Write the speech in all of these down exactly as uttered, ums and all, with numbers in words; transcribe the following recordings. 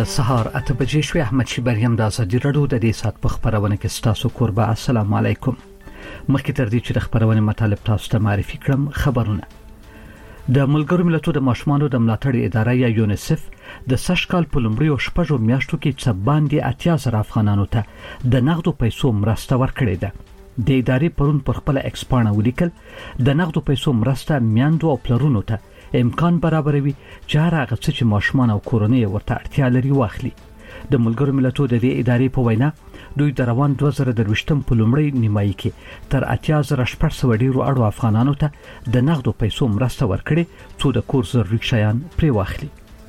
د سهار اته بجې شوې. احمد شیبریم د ازادي رادیو د دې سات په خبرونه کې ستاسو قربا. السلام علیکم. مخکې تر دې چې د خبرونه مطالب تاسو ته معرفي کړم، خبرونه د ملګرو ملتونو د ماشومانو د ملاتړ اداره یا یونیسف د سږ کال په لومړیو شپږو میاشتو کې څه باندې اتیا زره افغانانو ته د نغدو پیسو مرسته ورکړې ده. د ادارې پرون پر خپل ایکسپانه ولیکل د نغدو پیسو مرسته میندو او پلرونو ته امکان برابروي چې هر هغه څه چې ماشومان او کورنۍ ورته اړتیا لري واخلي. د ملګرو ملتونو د دې ادارې په وینا دوی د روان دوه زره درویشتم په لومړۍ نیمایي کې تر اتیا زره شپږ سوه ډیرو اړو افغانانو ته د نغدو پیسو مرسته ورکړي څو د کور ضروري شیان پرې واخلي.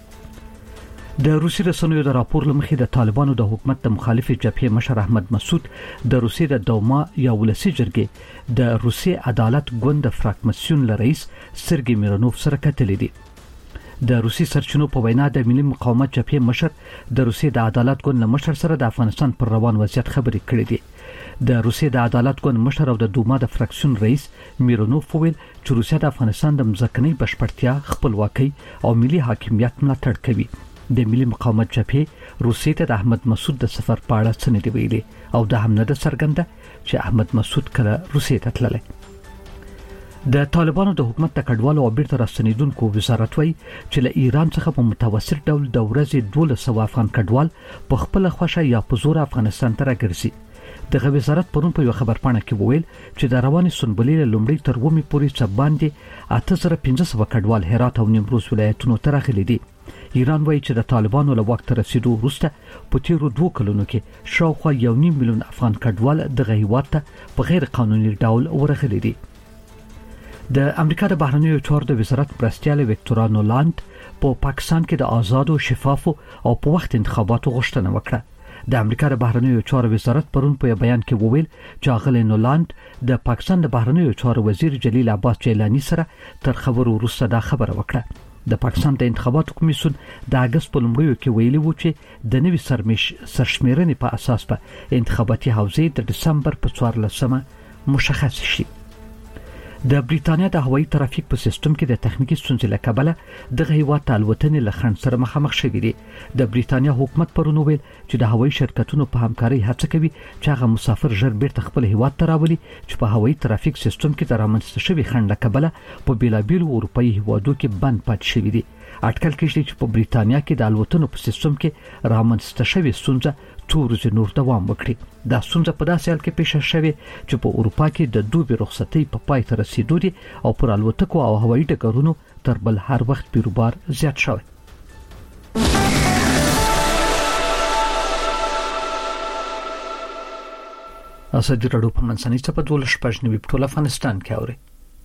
د روسي رسنیو د راپور لمخې د طالبانو د حکومت د مخالفې جبهې مشر احمد مسعود د روسي د دوما یا ولسی جرګې د روسي عدالت ګوند فراکمسیون رئیس سرګي میرانوف سره کتلې دي. د روسي سرچینو په وینا د ملي مقاومت جبهې مشر د روسي د عدالت ګوند مشر سره د افغانستان پر روان وضعیت خبرې کړې دي. د روسي د عدالت ګوند مشر او د دوما د فراکسیون رئیس میرانوف ویل چې روسیا د افغانستان د مځکنۍ بشپړتیا، خپلواکۍ او ملي حاکمیت ملاتړ کوي. د ملي مقاومت جبهې روسي ته د احمد مسعود د سفر په اړه څه نه دی ویلي او د هم نه د څرګنده چې احمد مسعود کله روسي ته تللی. د طالبانو د حکومت د کډوالو او بیرته راستنیدونکو وزارت وایي چې له ایران څخه په متوسط ډول د ورځې دولس سوه افغان کډوال په خپله خوښه یا په زور افغانستان ته راګرځي. دغه وزارت پرون په یو خبرپاڼه کې وویل چې د روانې سنبلې له لومړۍ تر اوومې پورې څه باندې اته زره پنځه سوه کډوال هرات او نیمروز ولایتونو ته راغلي دي. ایران وایي چې د طالبانو له واک ته رسیدو وروسته په تیرو دوه کلونو کې شاوخوا یو نیم میلیون افغان کډوال دغه هیواد ته په غیر قانوني ډول ورغلي دي. د امریکا د بهرنیو چارو د وزارت مرستیال ویکتورا نولاند په پا پاکستان کې د آزادو، شفافو او په وخت انتخاباتو غوښتنه وکړه. د امریکا د بهرنیو چارو وزارت پرون په بیان کې وویل چې اغلی نولاند د پاکستان د بهرنیو چارو وزیر جلیل عباس جیلانی سره تر خبرو وروسته دا خبره وکړه. د پاکستان د انتخاباتو کمیسیون د اگست په لومړیو کې ویلي و چې د نوي سرمش سرشمیرنې په اساس په انتخاباتي حوزې د دسمبر په څوارلسمه مشخص شي. د بریتانیا د هوایي ترافیک په سیستم کې د تخنیکی ستونزې له کبله دغه هیواد ته الوتنې له خنډ سره مخامخ شوي دي. د بریتانیا حکومت پرون ویل چې د هوایي شرکتونو په همکارۍ هڅه کوي چې هغه مسافر ژر بیرته خپل هیواد ته راولي چې په هوایي ترافیک سیستم کې د رامنځته شوي خنډ له کبله په بیلابیلو اروپایي هیوادو کې بند پاتې شوي دي. اټکل کېږي چې په بریتانیا کې د الوتنو په سیستم کې رامنځته شوي ستونزه څو ورځې نور دوام وکړي. دا ستونزه په داسې حال کې پیښه شوې چې په اروپا کې د دوبي رخصتۍ په پای ته رسیدو دي او پر الوتکو او هوایي ډګرونو تر بل هر وخت بیروبار زیات شوی. ازادي راډیو په منځنۍ چپه دولس شپږ نوي په ټول افغانستان کې اوري.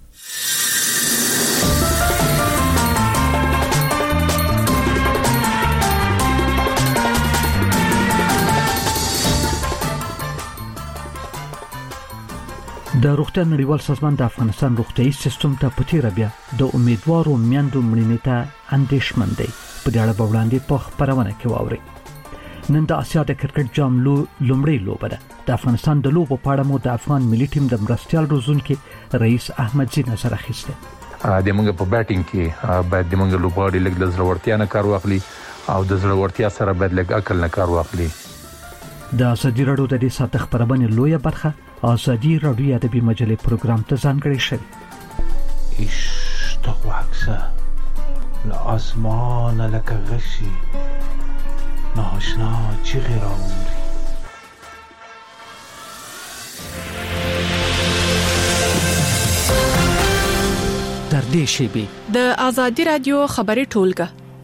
د روغتیا نړیوال سازمان د افغانستان روغتیايي سیستم ته په تیره بیا د امیدوارو میندو مړینې ته اندېښمن دی. په دې اړه به وړاندې په خبرونه کې واورئ. نن د اسیا د کرکټ جام لومړۍ لوبه ده. د افغانستان د لوبو په اړه مو د افغان ملي ټیم د مرستیال روزونکي رئیس احمد زی نظر اخیسته. د موږ په بیټینګ کې باید د موږ لوبغاړي لږ د زړورتیا نه کار واخلي او د زړورتیا سره باید لږ عقل نه کار واخلي. د ازادي راډیو د دې ساعت خبرونه لویه برخه ازادي راډیو ادبي مجلې پروګرام ته ځانګړی شوی. اشتاق وحکسه لآسمان لک غشی ناشنا چیغی را عمری. در دې شیبې د ازادي راډیو خبري ټولګه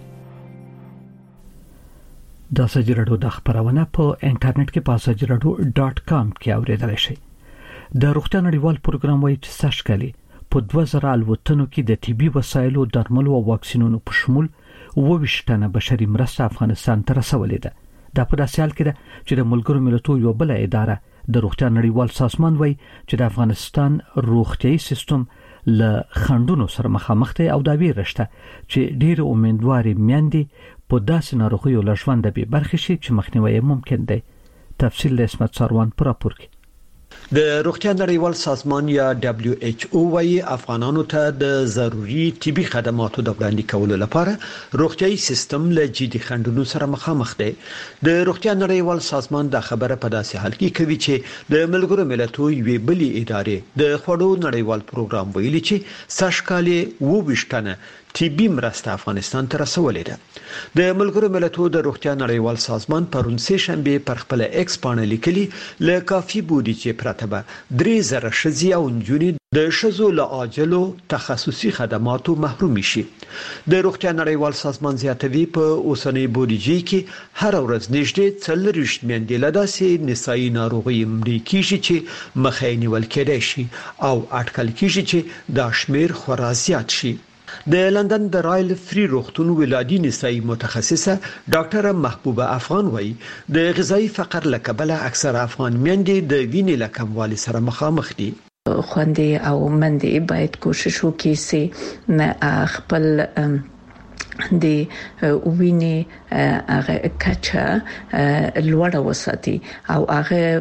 د ازادي راډیو د خبرونه په انټرنیټ کې په ازادي راډیو ډاټ کام کې اوریدلای شئ. د روغتیا نړیوال پروګرام وایي چې سږ کال په دوه زره الوتنو کې د طبي وسایلو، درملو او واکسینونو په شمول اووه ویشت ټنه بشري مرسته افغانستان ته رسولې ده. دا په داسې حال کې ده چې د ملګرو ملتونو یو بل اداره د روغتیا نړیوال سازمان وایي چې د افغانستان روغتیايي سیستم له خنډونو سره مخامخ دی او دا ویره شته چې ډېر امیدواري میندې په داسې ناروغیو له ژونده بې برخې شي چې مخنیوی ممکن دی. تفصیل د اسمت ساروان پر راپور کې. د روغتیا نړیوال سازمان یا دبليو ایچ او وايي افغانانو ته د ضروري طبي خدماتو د وړاندې کولو لپاره روغتيایي سیستم له جدي خنډونو سره مخامخ دی. د روغتیا نړیوال سازمان دا خبره په داسې حال کې کوي چې د ملګرو ملتونو یوې بلې ادارې د خوړو نړیوال پروګرام ویلي چې ساشکالې وويشتنه طبي مرسته افغانستان ته رسولې ده. د ملګرو ملتونو د روغتیا نړیوال سازمان پرون سه شنبه پر خپل ایکس باندې لیکلي ل کافي بودیجه پرته به درې زره شذي او نجونې د شذو له عاجلو تخصصي خدماتو محروم شي. د روغتیا نړیوال سازمان زیاتوي په اوسنۍ بودیجه کې هر ورځ نږدې څلور میندې له داسې نسایي ناروغي مړې کیږي چې مخې نیول کېدای شي او اټکل کیږي چې دا شمیر خورا زیات شي. د لندن د رایل فری روغتون ولادي نسایي متخصصه ډاکټر محبوبه افغان وایي د غذایی فقر له کبله اکثر افغان میندې د وینې له کموالي سره مخامخ دي. خوندې او مندې باید کوشش وکړي چې خپل د وینې هغه کچه لوړه وساتي او هغه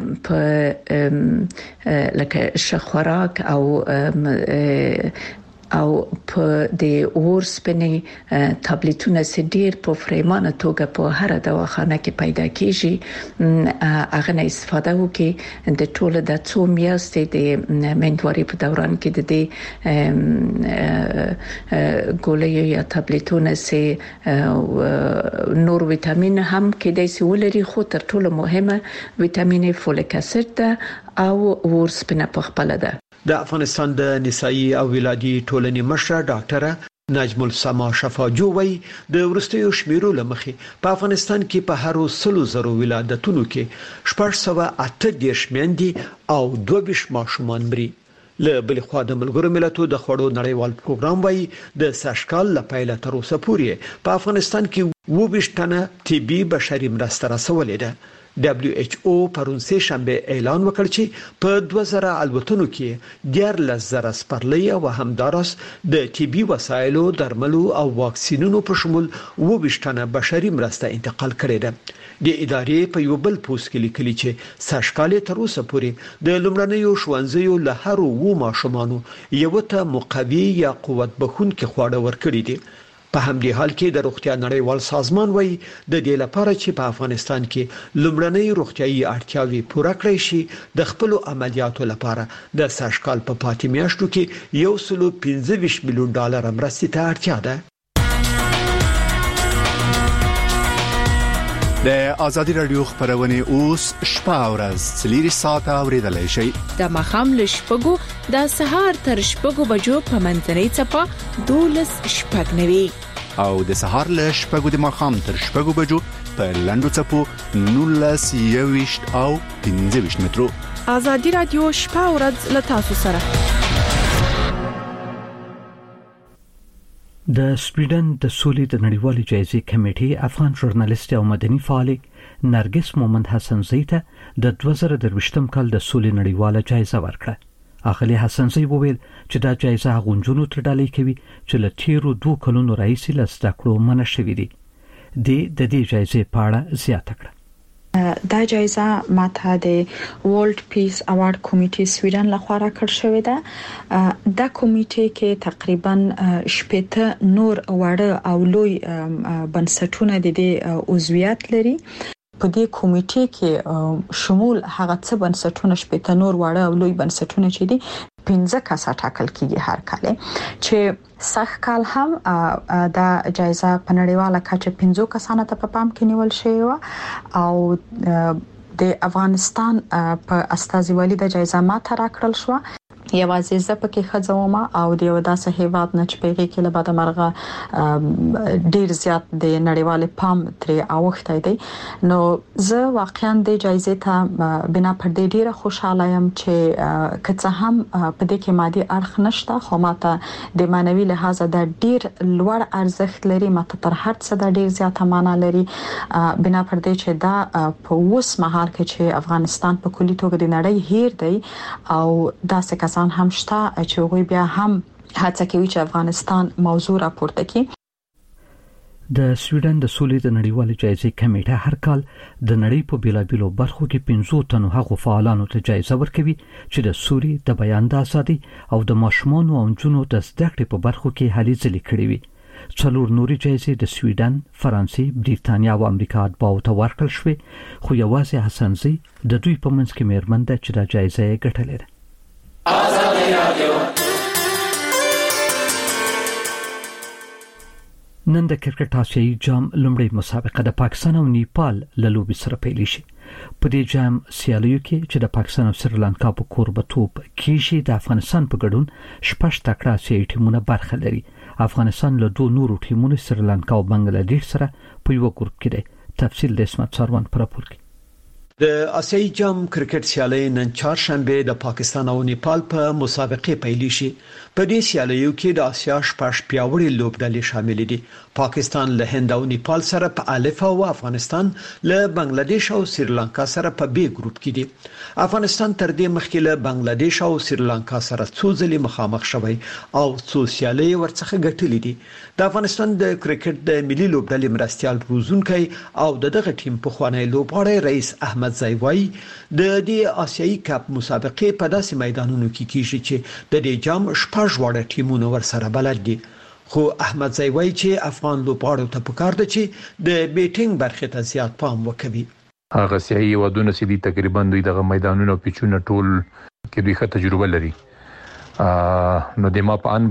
په لکه شخوراک او او په د اورسپنې ټابلیټونه چې ډیر په فریمانه توګه په هر دواخانه کې پیدا کیږي هغه نه استفاده وکړي. د ټوله د څو میاشتې د منځوري په دوران کې د دې ګولې یا ټابلیټونه چې نور ویټامین هم کې د سولري خو تر ټولو مهمه ویټامین فولیک اسید او اورسپنه په خپل ده. د افغانستان د نسایي او ولادي ټولنې مشره ډاکټره نجم السما شفاجو وایي د ورستیو شمیرو لمخې په افغانستان کې په هر سلو زرو ولادتونو کې شپږ سوه اته دېرش میندې او دوه ویشت ماشومان مري. له بل خوا د ملګرو ملتونو د خوړو نړیوال پروګرام وایي د ساشکال له پیله تر اوسه پورې په افغانستان کې اووه ویشت تنه طبي بشري مرسته رسولې ده. دبليو ایچ او پرون سه شنبه اعلان وکړ چې په دوه زره الوتنو کې ډیر زره سپرلی او همدارس د طبي وسایلو درملو او واکسینونو په شمول اووه ویشت تنه بشري مرسته انتقال کړې ده. د ادارې په یو بل پوسټ کې لیکلي چې ساشکالې تر اوسه پورې د لومړنیو ښوونځیو له هر وو ماشومانو یو ته مقوي یا قوت بخښونکي خواړه ورکړي دي. په همدې حال کې د روغتیا نړیوال سازمان وایي د دې لپاره چې په افغانستان کې لومړنۍ روغتيایي اړتیاوې پوره کړې شي د خپل عملیاتو لپاره د ساشکال په پاتې میاشتو کې یو سل پنځه ویشت میلیون ډالر مرستې ته اړتیا ده. د ازادي رادیو خبرونه اوس شپه او ورځ څلور ساعته اوریدلای شئ. د مخام لشپګو د سهار تر شپږو بجو په منځنۍ چپه دولس شپږ نوي او د سهار له شپږو د مخام تر شپږو بجو په لندو چپو نولس یويشت او پنځه ویشت مترو. ازادي رادیو شپه او ورځ له تاسو سره. د سویډن د سولې د نړیوالې جایزې کمیټې افغان ژورنالیست او مدني فعال نرګس مومند حسنزی ته د دوه زره درویشتم کال د سولې نړیواله جایزه ورکړه. اخلي حسنزی وویل چې دا جایزه غونډونو تر ډالۍ کوي چې له تیرو دوه کلونو راهیسې له زده کړو منع شوې دي. د دې جایزې په اړه زیاته کړه. دا جایزه ماته د ورلد پیس اوارد کمیټې سویډن لخوا راکړل شوې ده. دا کمیټې کې تقریبا شپږ نور وړ او لوی بنسټونه د دې عضویت لري. په دې کمیټې کې شمول هغه څه بنسټونه شپږ نور وړ او لوی بنسټونه چې دي پنځه کسه ټاکل کیږي هر کال چې سخ کال هم دا جایزه په نړیواله کچه پنځه کسانو ته په پام کې نیول شوی او د افغانستان په استازیوالي د جایزه ماته راکړل شو. یوازې زه پکې خځوم او د یو داسې هیواد نه چې پیږي کې له بعد مرغه ډیر زیات د نړیوال پام ترې اوښتای دی. نو زه واقعا د جایزې ته بنا پر دې ډیره خوشاله یم چې کڅه هم په دې کې مادي اړخ نشته خو ماته د مانوي لحاظ د ډیر لوړ ارزښت لري. ماته تر هر څه د ډیر زیاته معنا لري بنا پر دې چې دا په اوس مهال کې چې افغانستان په کلي توګه د نړۍ هیر دی او داسې کسان هم شته چې وګورئ بیا هم هڅه کوي چې افغانستان موضوع راپورته کړي. د سویډن د سولې د نړیوالې جایزې کمیټه هر کال د نړۍ په بیلابیلو برخو کې پنځه تنو هغو فعالانو ته جایزه ورکوي چې د سولې، د بیان د ازادۍ او د ماشومانو او نجونو د زده کړې په برخو کې هلې ځلې کړې وي. څلور نورې جایزې د سویډن، فرانسې، بریتانیا او امریکا اتباعو ته ورکړل شوې، خو یوازې حسنزي د دوی په منځ کې مېرمن ده چې دا جایزه یې ګټلې ده. نن د کرکټ آسیایي جام لومړی مسابقه د پاکستان او نیپال له لوبې سره پیل شي. په دې جام سیالیو کې چې د پاکستان او سریلانکا په کوربتوب کېږي د افغانستان په ګډون شپږ تکړه آسیایي ټیمونه برخه لري. افغانستان له دوه نورو ټیمونو سریلانکا او بنگلاديش سره په یو ګروپ کې دی. تفصیل د اسمت ساروان پر راپور کې. د آسیایي جام کرکټ سیالي نن چهارشنبه د پاکستان او نیپال په مسابقه پیل شي. په دې سیالیو کې د آسیا شپږ پیاوړي لوبډلې شامل دي. پاکستان له هند او نیپال سره په الف او افغانستان له بنگلاديش او سریلانکا سره په بي ګروپ کې دي. افغانستان تر دې مخکې له بنگلاديش او سریلانکا سره څو ځلې مخامخ شوی او څو سیالي ورڅخه ګټلې دي. د افغانستان د کرکټ د ملي لوبډلې مرستيال روزونکي او دغه ټیم په خوانی لوبغاړی رئیس احمد زایوای د دې آسیایي کپ مسابقې په داسې میدانونو کې کیږي چې د دې جام شپږ وړه ټیمونه ورسره بلد دي. خو احمد زایوای چې افغان لوبغاړو ته پکار ده چې د بیټینګ برخه ته زیات پام وکړي. هغه سیاسي ودونه چې دي تقریبا دوی دغه میدانونو پیچونه ټول کې دوی ښه تجربه لري. نو د ما په ان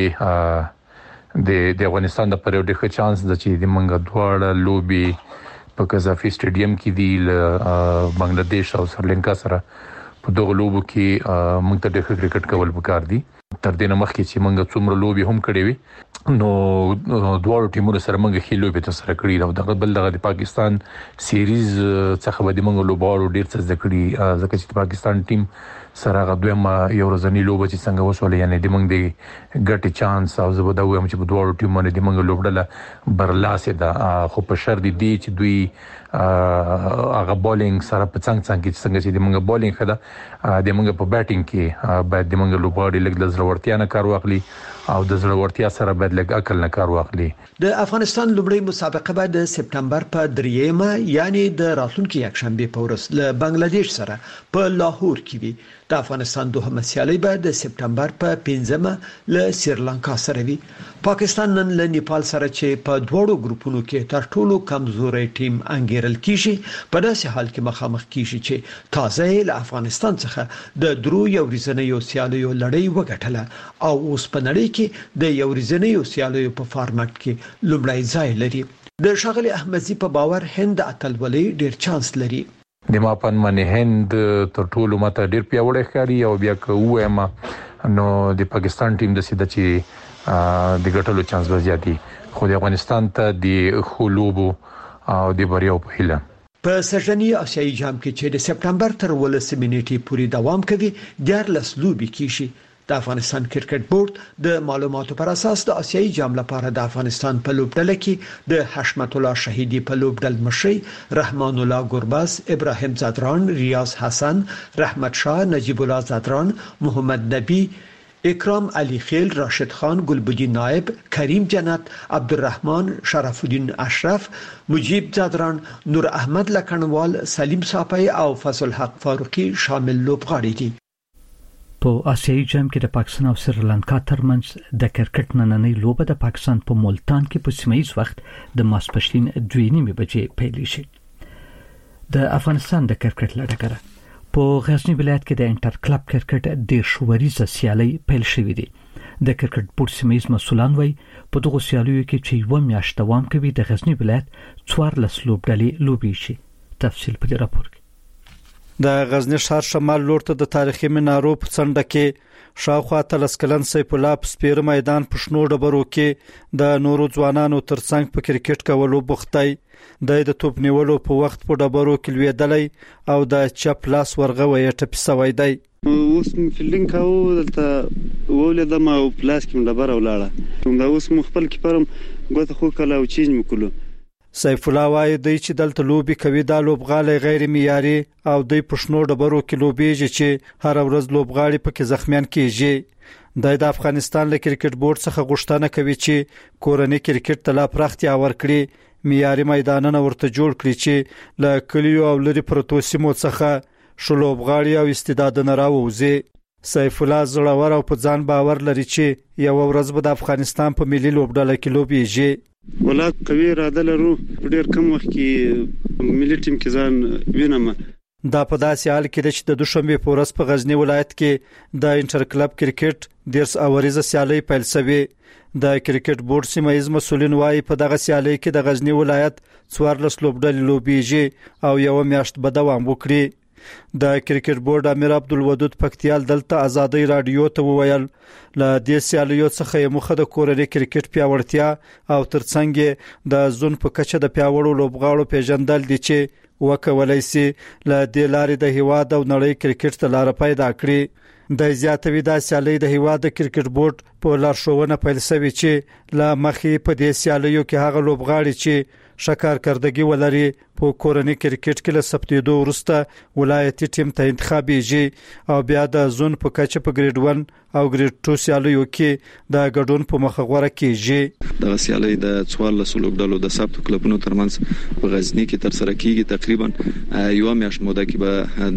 باندې د د افغانستان د پر یو ډېر چانس د چې د منګ دواړه لوبي په قذافي سټیډیم کې دی بنگلاديش او سریلانکا سره په دغه لوبو کې موږ ته د کرکټ کول پکار دي. تر دې نه مخکې چې موږ څومره لوبي هم کړې وي نو دواړو ټیمونو سره موږ خې لوبي تر سره کړې او دغه بل دغه د پاکستان سیریز څخه به موږ لوباړو ډیر څه ذکر کړي ځکه چې پاکستان ټیم سره غوډه یو ورځنی لوب چې څنګه وسولې یعنی د موږ د ګټي چانس او زبده وایم چې په دواړو ټیمونو د موږ لوبډله برلاسه ده. خو په شر دي چې دوی هغه بولینګ سره په څنګه څنګه څنګه چې د موږ بولینګ خدا د موږ په بیټینګ کې باید د موږ لوبغاړي لګ د زړورتیا نه کار واخلي او د زړورتیا سره باید لګ عقل نه کار واخلي. د افغانستان لومړی مسابقه به د سپتمبر په دریمه یعنی د راتلونکي یکشنبه په ورځ له بنگلاديش سره په لاهور کې وي. د افغانستان دوهمه سیالي به د سپتمبر په پنځمه له سریلانکا سره وي. پاکستان نن له نیپال سره چې په دوړو ګروپونو کې تر ټولو کمزوري ټیم انګیرل کیږي په داسې حال کې مخامخ کیږي چې تازه له افغانستان څخه د درو یو ورځنیو سیالیو لړۍ وګټله او اوس په نړۍ کې د یو ورځنیو سیالیو په فارمټ کې لومړی ځای لري. د ښاغلي احمدزي په باور هند اتلولي ډیر چانس لري. د ما په من هند تر ټولو ماته ډیر پیاوړی ښکاري او بیا کوه ما نو د پاکستان ټیم د سیده چې د ګټلو چانس زیاتی خو د افغانستان ته د خلوبو او د بریاو په هیله. په سژنی آسیایي جام کې چې د سپتمبر تر ولسمې نیټې پورې دوام کوي دیارلس لوبې کیږي. د افغانستان کرکټ بورډ د معلوماتو پر اساس د آسیایي جام لپاره د افغانستان په لوبډله کې د حشمت الله شهیدی په لوبډل مشري رحمان الله ګرباس، ابراهیم زادران، ریاض حسن، رحمت شاه، نجیب الله زادران، محمد نبی، اکرام علی خیل، راشد خان، گلبدین نائب، کریم جنت، عبدالرحمن، شرف الدین اشرف، مجیب زادران، نور احمد لکنوال، سلیم صافی او فضل حق فاروقی شامل لوبغاړي دي. په آسیایي جام کې د پاکستان او سریلانکا ترمنځ د کرکټ نننۍ لوبه د پاکستان په ملتان کې په سیمایي وخت د ماسپښین دوه نیمې بجې پیل شي. د افغانستان د کرکټ لړګره په غزنی ولایت کې د انټر کلب کرکټ د شوریزه سیالي پیل شوې دي. د کرکټ بورډ سیمایي مسولان وایي په دغه سیالیو کې چې یو میاشت دوام کوي د غزنی ولایت څوارلس لوبډلې لوبي شي. تفصیل په راپور کې. د غزنی ښار شمال لور ته د تاریخي منارو په څنډه کې شاوخوا تلس کلن سیف الله په سپیر میدان په شنو ډبرو کې د نورو ځوانانو ترڅنګ په کرکټ کولو بوختی. د توپ نیولو په وخت په ډبرو کې لویدلی او د چپ لاس ورغوي ټپي سوی دی. اوس فیلډینګ کاوه دلته ولیدم او پلاس کې ډبره ولاړه. دا اوس مخبل کې پرم ګوته خو کله او چینج وکړو. سیف الله وايي د چې دلته لوبي کوي د لوبغالي غیر معیاري او د پښنو ډبرو کې لوبيږي چې هر ورځ لوبغاړي پکې زخمیان کیږي د افغانستان له کرکټ بورډ څخه غوښتنه کوي چې کورنۍ کرکټ ته لا پراختیا ورکړي معیاري میدانونه ورته جوړ کړي چې له کلیو او لري پروتو سیمو څخه شلوبغاړي او استعدادونه راووزي سیف الله زړور او په ځان باور لري چې یو ورځ به د افغانستان په ملي لوبډله کې لوبيږي ولات قوي اراده لرو په ډیر کم وخت کې ملي ټیم کې ځان وینم دا په داسې حال کې چې د دوشنبه په ورځ په غزنی ولایت کې د انټر کلب کرکټ دیرس اوریزه سیالي پیل شوه د کرکټ بورډ سیمایز مسولین وايي په دغه سیالي کې د غزنی ولایت څوارلس لوبډلې لوبيږي او یو میاشت به دوام وکړي د کرکټ بورډ امیر عبدالودود پکتیال دلته ازادي رادیو ته وویل ل دې سیالیو څخه مخه د کورنۍ کرکټ پیاوړتیا او ترڅنګ د زون په کچه د پیاوړو لوبغاړو پیژندل دي چې وکولای شي ل دې لارې د هیواد او نړۍ کرکټ ته لار پیدا کړي د زیاتوي د سیالي د هیواد د کرکټ بورډ په لارښوونه پیل شوی چې ل مخې په دې سیالیو کې هغه لوبغاړي چې شکار کردګي ولري په کورنۍ کرکټ کې له سپتېدو وروسته ولایتي ټیم ته انتخابيږي او بیا د زون په کچه په ګریډ ون او ګریډ ټو سیالیو کې د ګډون په مخه غوړه کیږي د سیالي د څوارلس لوبډلو د سبت کلبونو ترمنځ په غزنی کې تر سره کیږي تقریبا یو میاشت موده کې به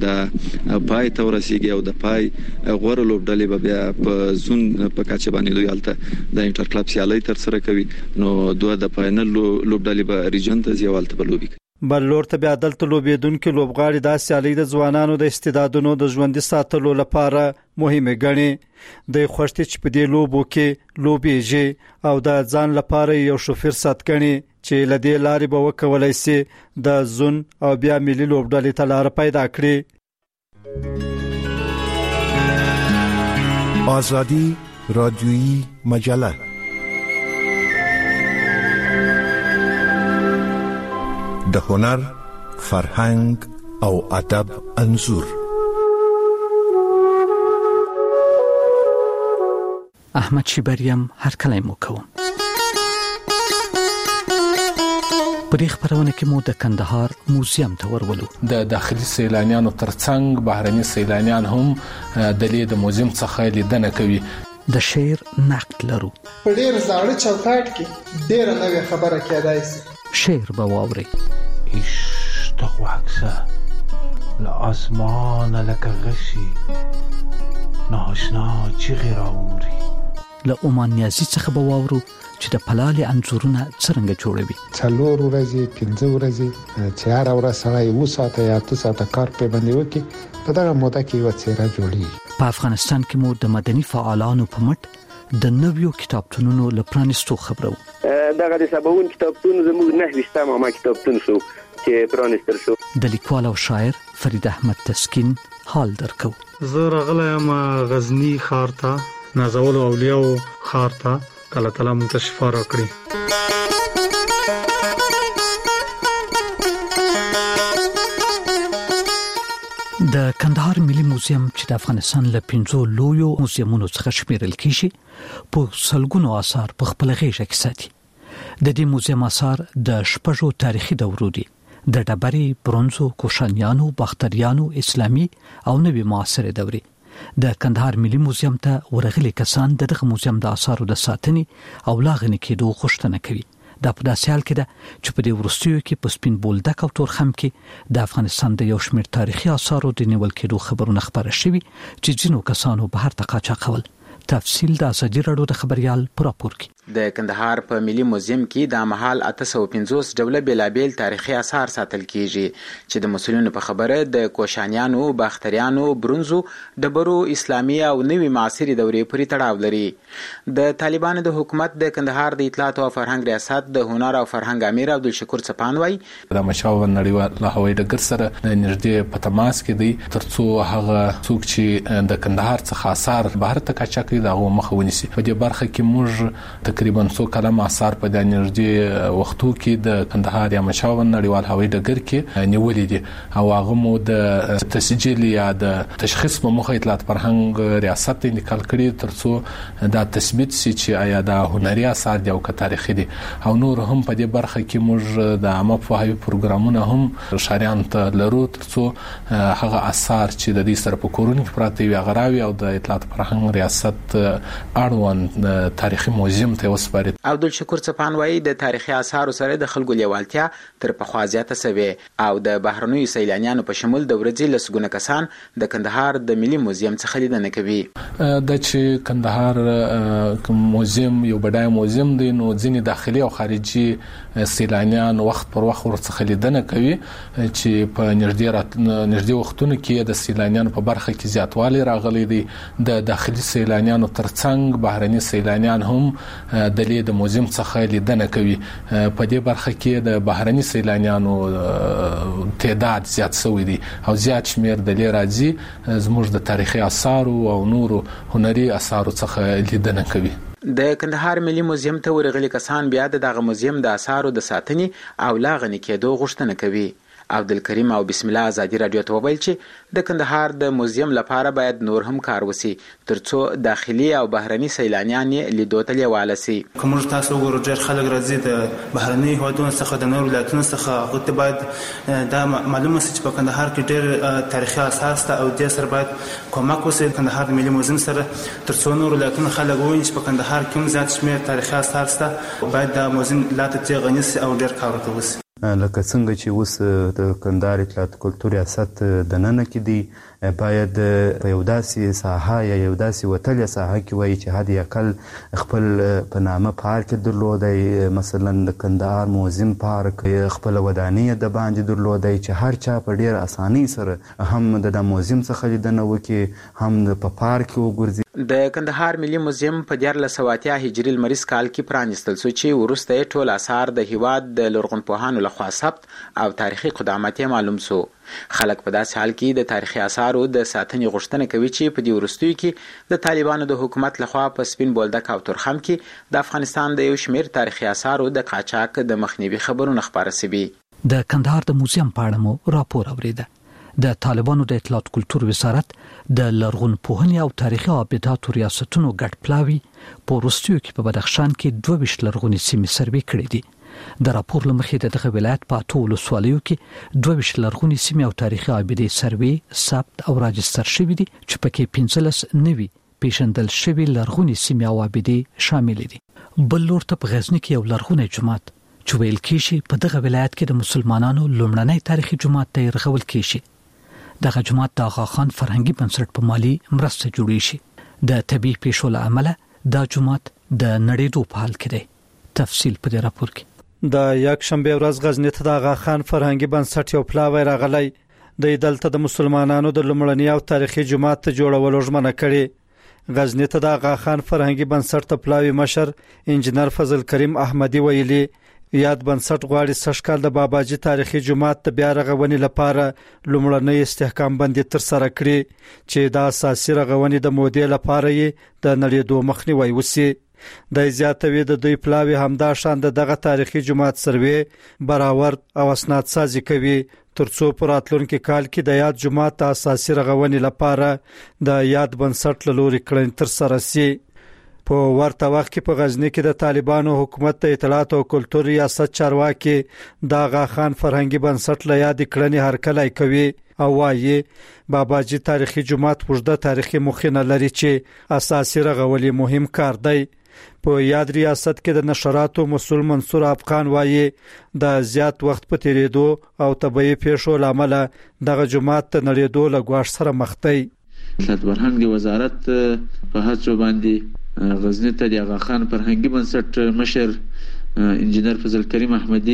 د پای تور رسیدي او د پای غوړ لوبډلې به بیا په زون په کچه باندې دوی الته د انټر کلب سیالي تر سره کوي نو دوه د فائنل لوبډلې به ریجن ته ځوالته بلوبي بل لور ته بیا دلته لوبیدونکو لوبغاړي د سیالي د ځوانانو د استعدادونو د ژوندۍ ساتلو لپاره مهمه ګڼي د خوشتي چې په دې لوبو کې لوبيږي او د ځان لپاره یو شوفیر سات کړي چې لدې لارې به وکولای شي د زون او بیا ملي لوبډلې ته لار پیدا کړي آزادی رادیویی مجله د هنر، فرهنګ او ادب انځور. احمد شیبریم هر کله مو کوم. په دې خبرونه کې مو د کندهار موزیم ته ورولو. د داخلي سیلانیانو ترڅنګ بهرني سیلانیان هم د دې د موزیم څخه لیدنه کوي. د شعر نقد لرو. په ډېر زاړه چوکاټ کې ډېر نوې خبره کېدای شي. شعر به واوري. اشتاق وعکسه لآسمان لکه غشی ناشنا چیغی راوری. له عمان نیازی څخه به واورو چې د پلال انځورونه څرنګه جوړوي. څلور ورځې پنځه ورځې چې هر ورځ سړی و ساعته یا اته ساعته کار په باندې وکړي په دغه موده کې یو څیره جوړي. په افغانستان کې مو د مدني فعالانو په مټ د نویو کتابتونونو لپرانستو خبرو. دغه د سباون کتابتون زموږ نه وشته ما کتابتون شو چې پرانستر شو. د لیکوال او شاعر فرید احمد تسکین حال درکو. زه راغلی یم غزنی ښار ته نازول اولیاء ښار ته الله تعالی مونږ ته شفا راکړي. د کندهار ملي موزیم چې د افغانستان له پنځو لویو موزیمونو څخه شمیرل کیږي په سلګونو آثار په خپل غیږه کې ساتي. د دې موزیم آثار د شپږو تاریخي دورو دي د ډبرې، برونزو، کوشانیانو، باختریانو، اسلامي او نوي معاصره دورې. د کندهار ملي موزیم ته ورغلي کسان دغه موزیم د آثارو د ساتنې او لاغنې کېدو غوښتنه کوي. دا په داسې حال کې ده چې په دې وروستیو کې په سپین بولدک او تورخم کې د افغانستان د یو شمېر تاریخي آثارو د نیول کېدو خبرونه خبره شوي چې ځینو کسانو بهر ته قاچاقول. تفصیل د ازادي راډیو د خبريال پر راپور کې. د کندهار په ملي موزیم کې د مهال اته سوه پنځوس ډوله بیلابیل تاریخي آثار ساتل کیږي چې د مسؤلینو په خبره د کوشانیانو، باختریانو، برونزو، ډبرو، اسلامي او نوي معاصري دورې پورې تړاو لري. د طالبانو د حکومت د کندهار د اطلاعات او فرهنګ ریاست د هنر او فرهنګ امیر عبدالشکور څپان وایي د مشاور نړیوال هوایي ډګر سره د نږدې په تماس کې دی ترڅو هغه څوک چې د کندهار څخه آثار بهر ته قاچاق کړي دا مخه ونیسي. په دې برخه کې موږ تقریبا څو کلم آثار په د نږدې وختو کې د کندهار یا مشاون نړیوال هوایي ډګر کې نیولې دي او هغه مو د تسجیل یا د تشخیص په موخه اطلاعات فرهنګ ریاست انتقال کړي ترڅو دا تثبیت شي چې آیا دا هنري آثار دي او که تاریخي دي او نور هم په دې برخه کې موږ د عامه پوهاوي پروګرامونه هم شاریان ته لرو ترڅو هغه آثار چې د دې سره په کورونو کې پراته وي غراوي او د اطلاعات فرهنګ ریاست اړوند تاریخي موزیم ته وسپاري. عبدالشکور څپان وایي د تاریخي آثارو سره د خلکو لیوالتیا تر پخوا زیاته سوي او د بهرنیو سیلانیانو په شمول د ورځې لسګونه کسان د کندهار د ملي موزیم څخه لیدنه کوي. د چې کندهار موزیم یو بډای موزیم دی نو ځینې داخلي او خارجي سیلانیان وخت پر وخت ورڅخه لیدنه کوي چې په نږدې نږدې وختونو کې د سیلانیانو په برخه کې زیاتوالی راغلی دی. د داخلي سیلانیانو ترڅنګ بهرني سیلانیان هم د لید موزیم څخه لیدنه کوي. په دې برخه کې د بهرني سیلانیانو تعداد زیات شوی دی او زیات شمیر د لید راځي زموږ د تاریخي آثارو او نورو هنري آثارو څخه لیدنه کوي. د کندهار ملي موزیم ته ورغلي کسان بیا دغه موزیم د آثارو د ساتنې او لا غني کېدو غوښتنه کوي. عبدالکریم او بسم الله ازادي رادیو ته وویل چې د کندهار د موزیم لپاره باید نور هم کار وسی ترڅو داخلي او بهرني سیلانیان لیدو ته لیواله سي. کوم تاسو وګورئ ډېر خلک راځي د بهرني هیوادونو څخه د نورو ولایتونو څخه غوته باید دا معلومه سي چې په کندهار کې ډېر تاریخي آثار شته او د سر باید کومک وسی کندهار ملي موزیم سره ترڅو نور ولایتونو خلک وویني چې په کندهار کې هم زیات شمیر تاریخي آثار شته باید دا موزیم لا ته غني سي او ډېر کار وکړي. لکه څنګه چې اوس د کندهار اطلاعات کلتور ریاست د نن کې دی باید په یو داسې ساحه یا یو داسې وتلې ساحه کې وایي چې حد اقل خپل په نامه پارک درلودی مثلا د کندهار موزیم پارک خپل ودانۍ د باندې درلودی چې هر چا په ډیر اسانۍ سره هم د موزیم څخه لیدنه وکړي هم په پارک وګرځي. د کندهار ملي موزیم په دیارلس سوه اتیا هجري لمریز کال کې پرانیستل شو چې وروسته ټول آثار د هیواد د لرغونپوهانو لخوا ثبت او تاریخي قدامت یې معلوم شو. خلک په داسې حال کې د تاریخي آثارو د ساتنې غوښتنه کوي چې په دې وروستیو کې د طالبانو د حکومت لخوا په سپین بولدک او تورخم کې د افغانستان د یو شمېر تاریخي آثارو د قاچاق د مخنیوي خبرونه خپاره شوي. د کندهار د موزیم په اړه مو راپور اوریده. د طالبانو د اطلاعات کلتور وزارت د لرغونپوهنې او تاریخي ابداتو ریاستونو ګډ پلاوي په وروستیو کې په بدخشان کې دوه ویشت لرغونې سیمې سروې کړې دي. د راپور لمخې د دغه ولایت په اتو ولسوالیو کې دوه ویشت لرغونې سیمې او تاریخي ابدې سروې ثبت او راجستر شوي دي چې پکې پنځلس نوي پیژندل شوي لرغونې سیمې او ابدې شامل دي. بل لور ته په غزني کې یو لرغونی جومات چې ویل کېږي په دغه ولایت کې د مسلمانانو لومړنی تاریخي جومات ته رغول کېږي. دغه جومات د آغا خان فرهنګي بنسټ په مالی مرسته جوړی شي. د طبي پیښو له امله دا جومات د نړیدو په حال کې دی. تفصیل په دې راپور کې. د یک شنبه ورځ غزنی ته د آغا خان فرهنګي بنسټ یو پلاوی راغلی د دلته د مسلمانانو د لومړني او تاریخي جومات ته جوړولو ژمنه کړې. غزنی ته د آغا خان فرهنګي بنسټ ته پلاوی مشر انجنیر فضل کریم احمدی ویلي یاد بنسټ غواړي سشکال د باباجي تاریخي جومات ته بیا رغونې لپاره لومړنۍ استحکام بندي تر سره کړي چې د اساسي رغونې د مودې لپاره یې د نړیدو مخنیوي وسی. د زیاتوي د دوی پلاوی همدا شان دغه تاریخي جومات سروې براور او اسناد سازي کوي ترڅو په راتلونکي کال کې د یاد جومات د اساسي رغونې لپاره د یاد بنسټ له لوري کړنې تر سره شي. په ورته وخت کې په غزنی کې د طالبانو حکومت د اطلاعات او کلتور ریاست چارواکي د آغا خان فرهنګي بنسټ له یاد کړنې هرکلی کوي او وايي باباجي تاریخي جومات وجده تاریخي مخینه لري چې اساسي رغولي مهم کار دی. په یاد ریاست کې د نشراتو مسؤل منصور افغان وايي د زیات وخت په تیریدو او طبيعي پیښو لامل دغه جومات ته نړیدو لګواښ سره مخ دی. اطلاعات فرهنګ وزارت په هڅو باندې غزنی ته د آغا خان فرهنګي بنسټ مشر انجنیر فضل کریم احمدی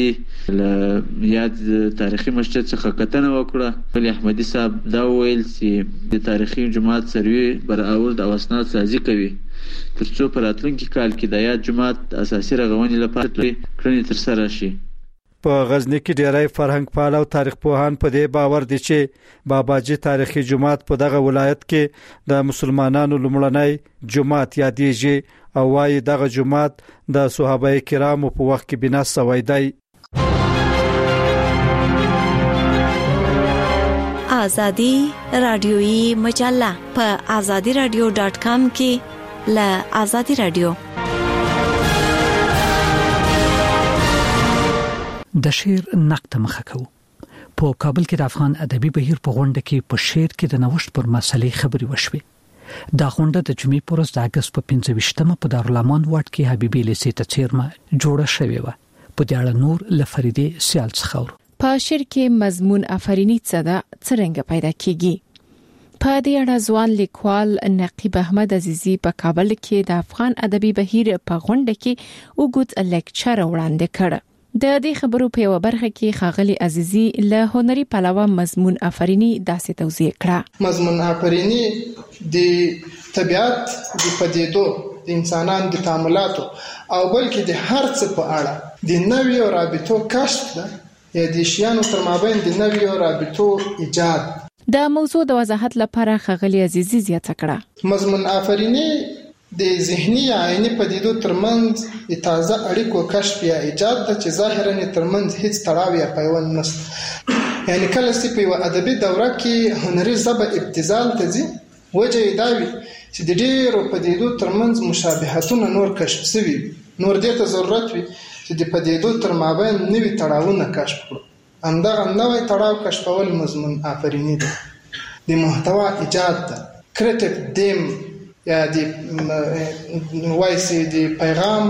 له یاد تاریخي مسجد څخه کتنه وکړه. ولی احمدی صاحب دا ویل چې د تاریخي جومات سروې براور د اسناد سازي کوي ترڅو په راتلونکي کال کې د یاد جومات اساسي رغونې لپاره کړنې تر سره شي. په غزنی کې ډیری فرهنګ پال او تاریخ پوهان په دې باور دي چې باباجي تاریخي جماعت په دغه ولایت کې د مسلمانانو لومړنی جماعت یادېږي او وايي دغه جماعت د صحابه کرامو په وخت کې بنا شوی دی. آزادی رادیویی مجله په آزادی رادیو ډاټ کام کې له آزادی رادیو. د شعر نقد مخه کو. په کابل کې د افغان ادبي بهیر په غونډه کې په شعر کې د نوښت پر مسلې خبري وشوي. دا غونډه د جمعې پر ورځ د اگست په پنځه ویشتمه په دارالامان واټ کې حبیبي لیسې ته چیرمه جوړه شوې و. په دې اړه نور لفریدي سیال څخه په شعر کې مضمون افرینی څه ده څنګه پیدا کیږي. په دې اړه ځوان لیکوال نقیب احمد عزیزی په کابل کې د افغان ادبي بهیر په غونډه کې وګت لیکچر وړاندې کړ. د دې خبرو په یو برخه کې خاغلی عزیزی له هنري پلوه مضمون افرینی داسې توضیح کړه. مضمون افرینی د طبيعت د پدیدو د انسانانو د تعاملاتو او بلکې د هر څه په اړه د نویو رابطو کشف ده یا د شیانو تر مابین د نویو رابطو ایجاد. د موضوع د وضاحت لپاره خاغلی عزیزی زیاته کړه. مضمون افرینی د ذهني یا عیني پدیدو ترمنځ د تازه اړیکو کشف یا ایجاد د چې ظاهرا ترمنځ هیڅ تړاو یا پیوند نشته. یعنی کله چې په یو ادبي دوره کې هنري ژبه ابتذال ته ځي وجه یې دا وي چې د ډېرو پدیدو ترمنځ مشابهتونه نور کشف شوي نور دې ته ضرورت وي چې د پدیدو تر مابین نوي تړاوونه کشف کړو. همدغه نوی تړاو کشفول مضمون افرینی ده. د محتوا ایجاد ده. کریټیو دیم یا د وایسي د پیغام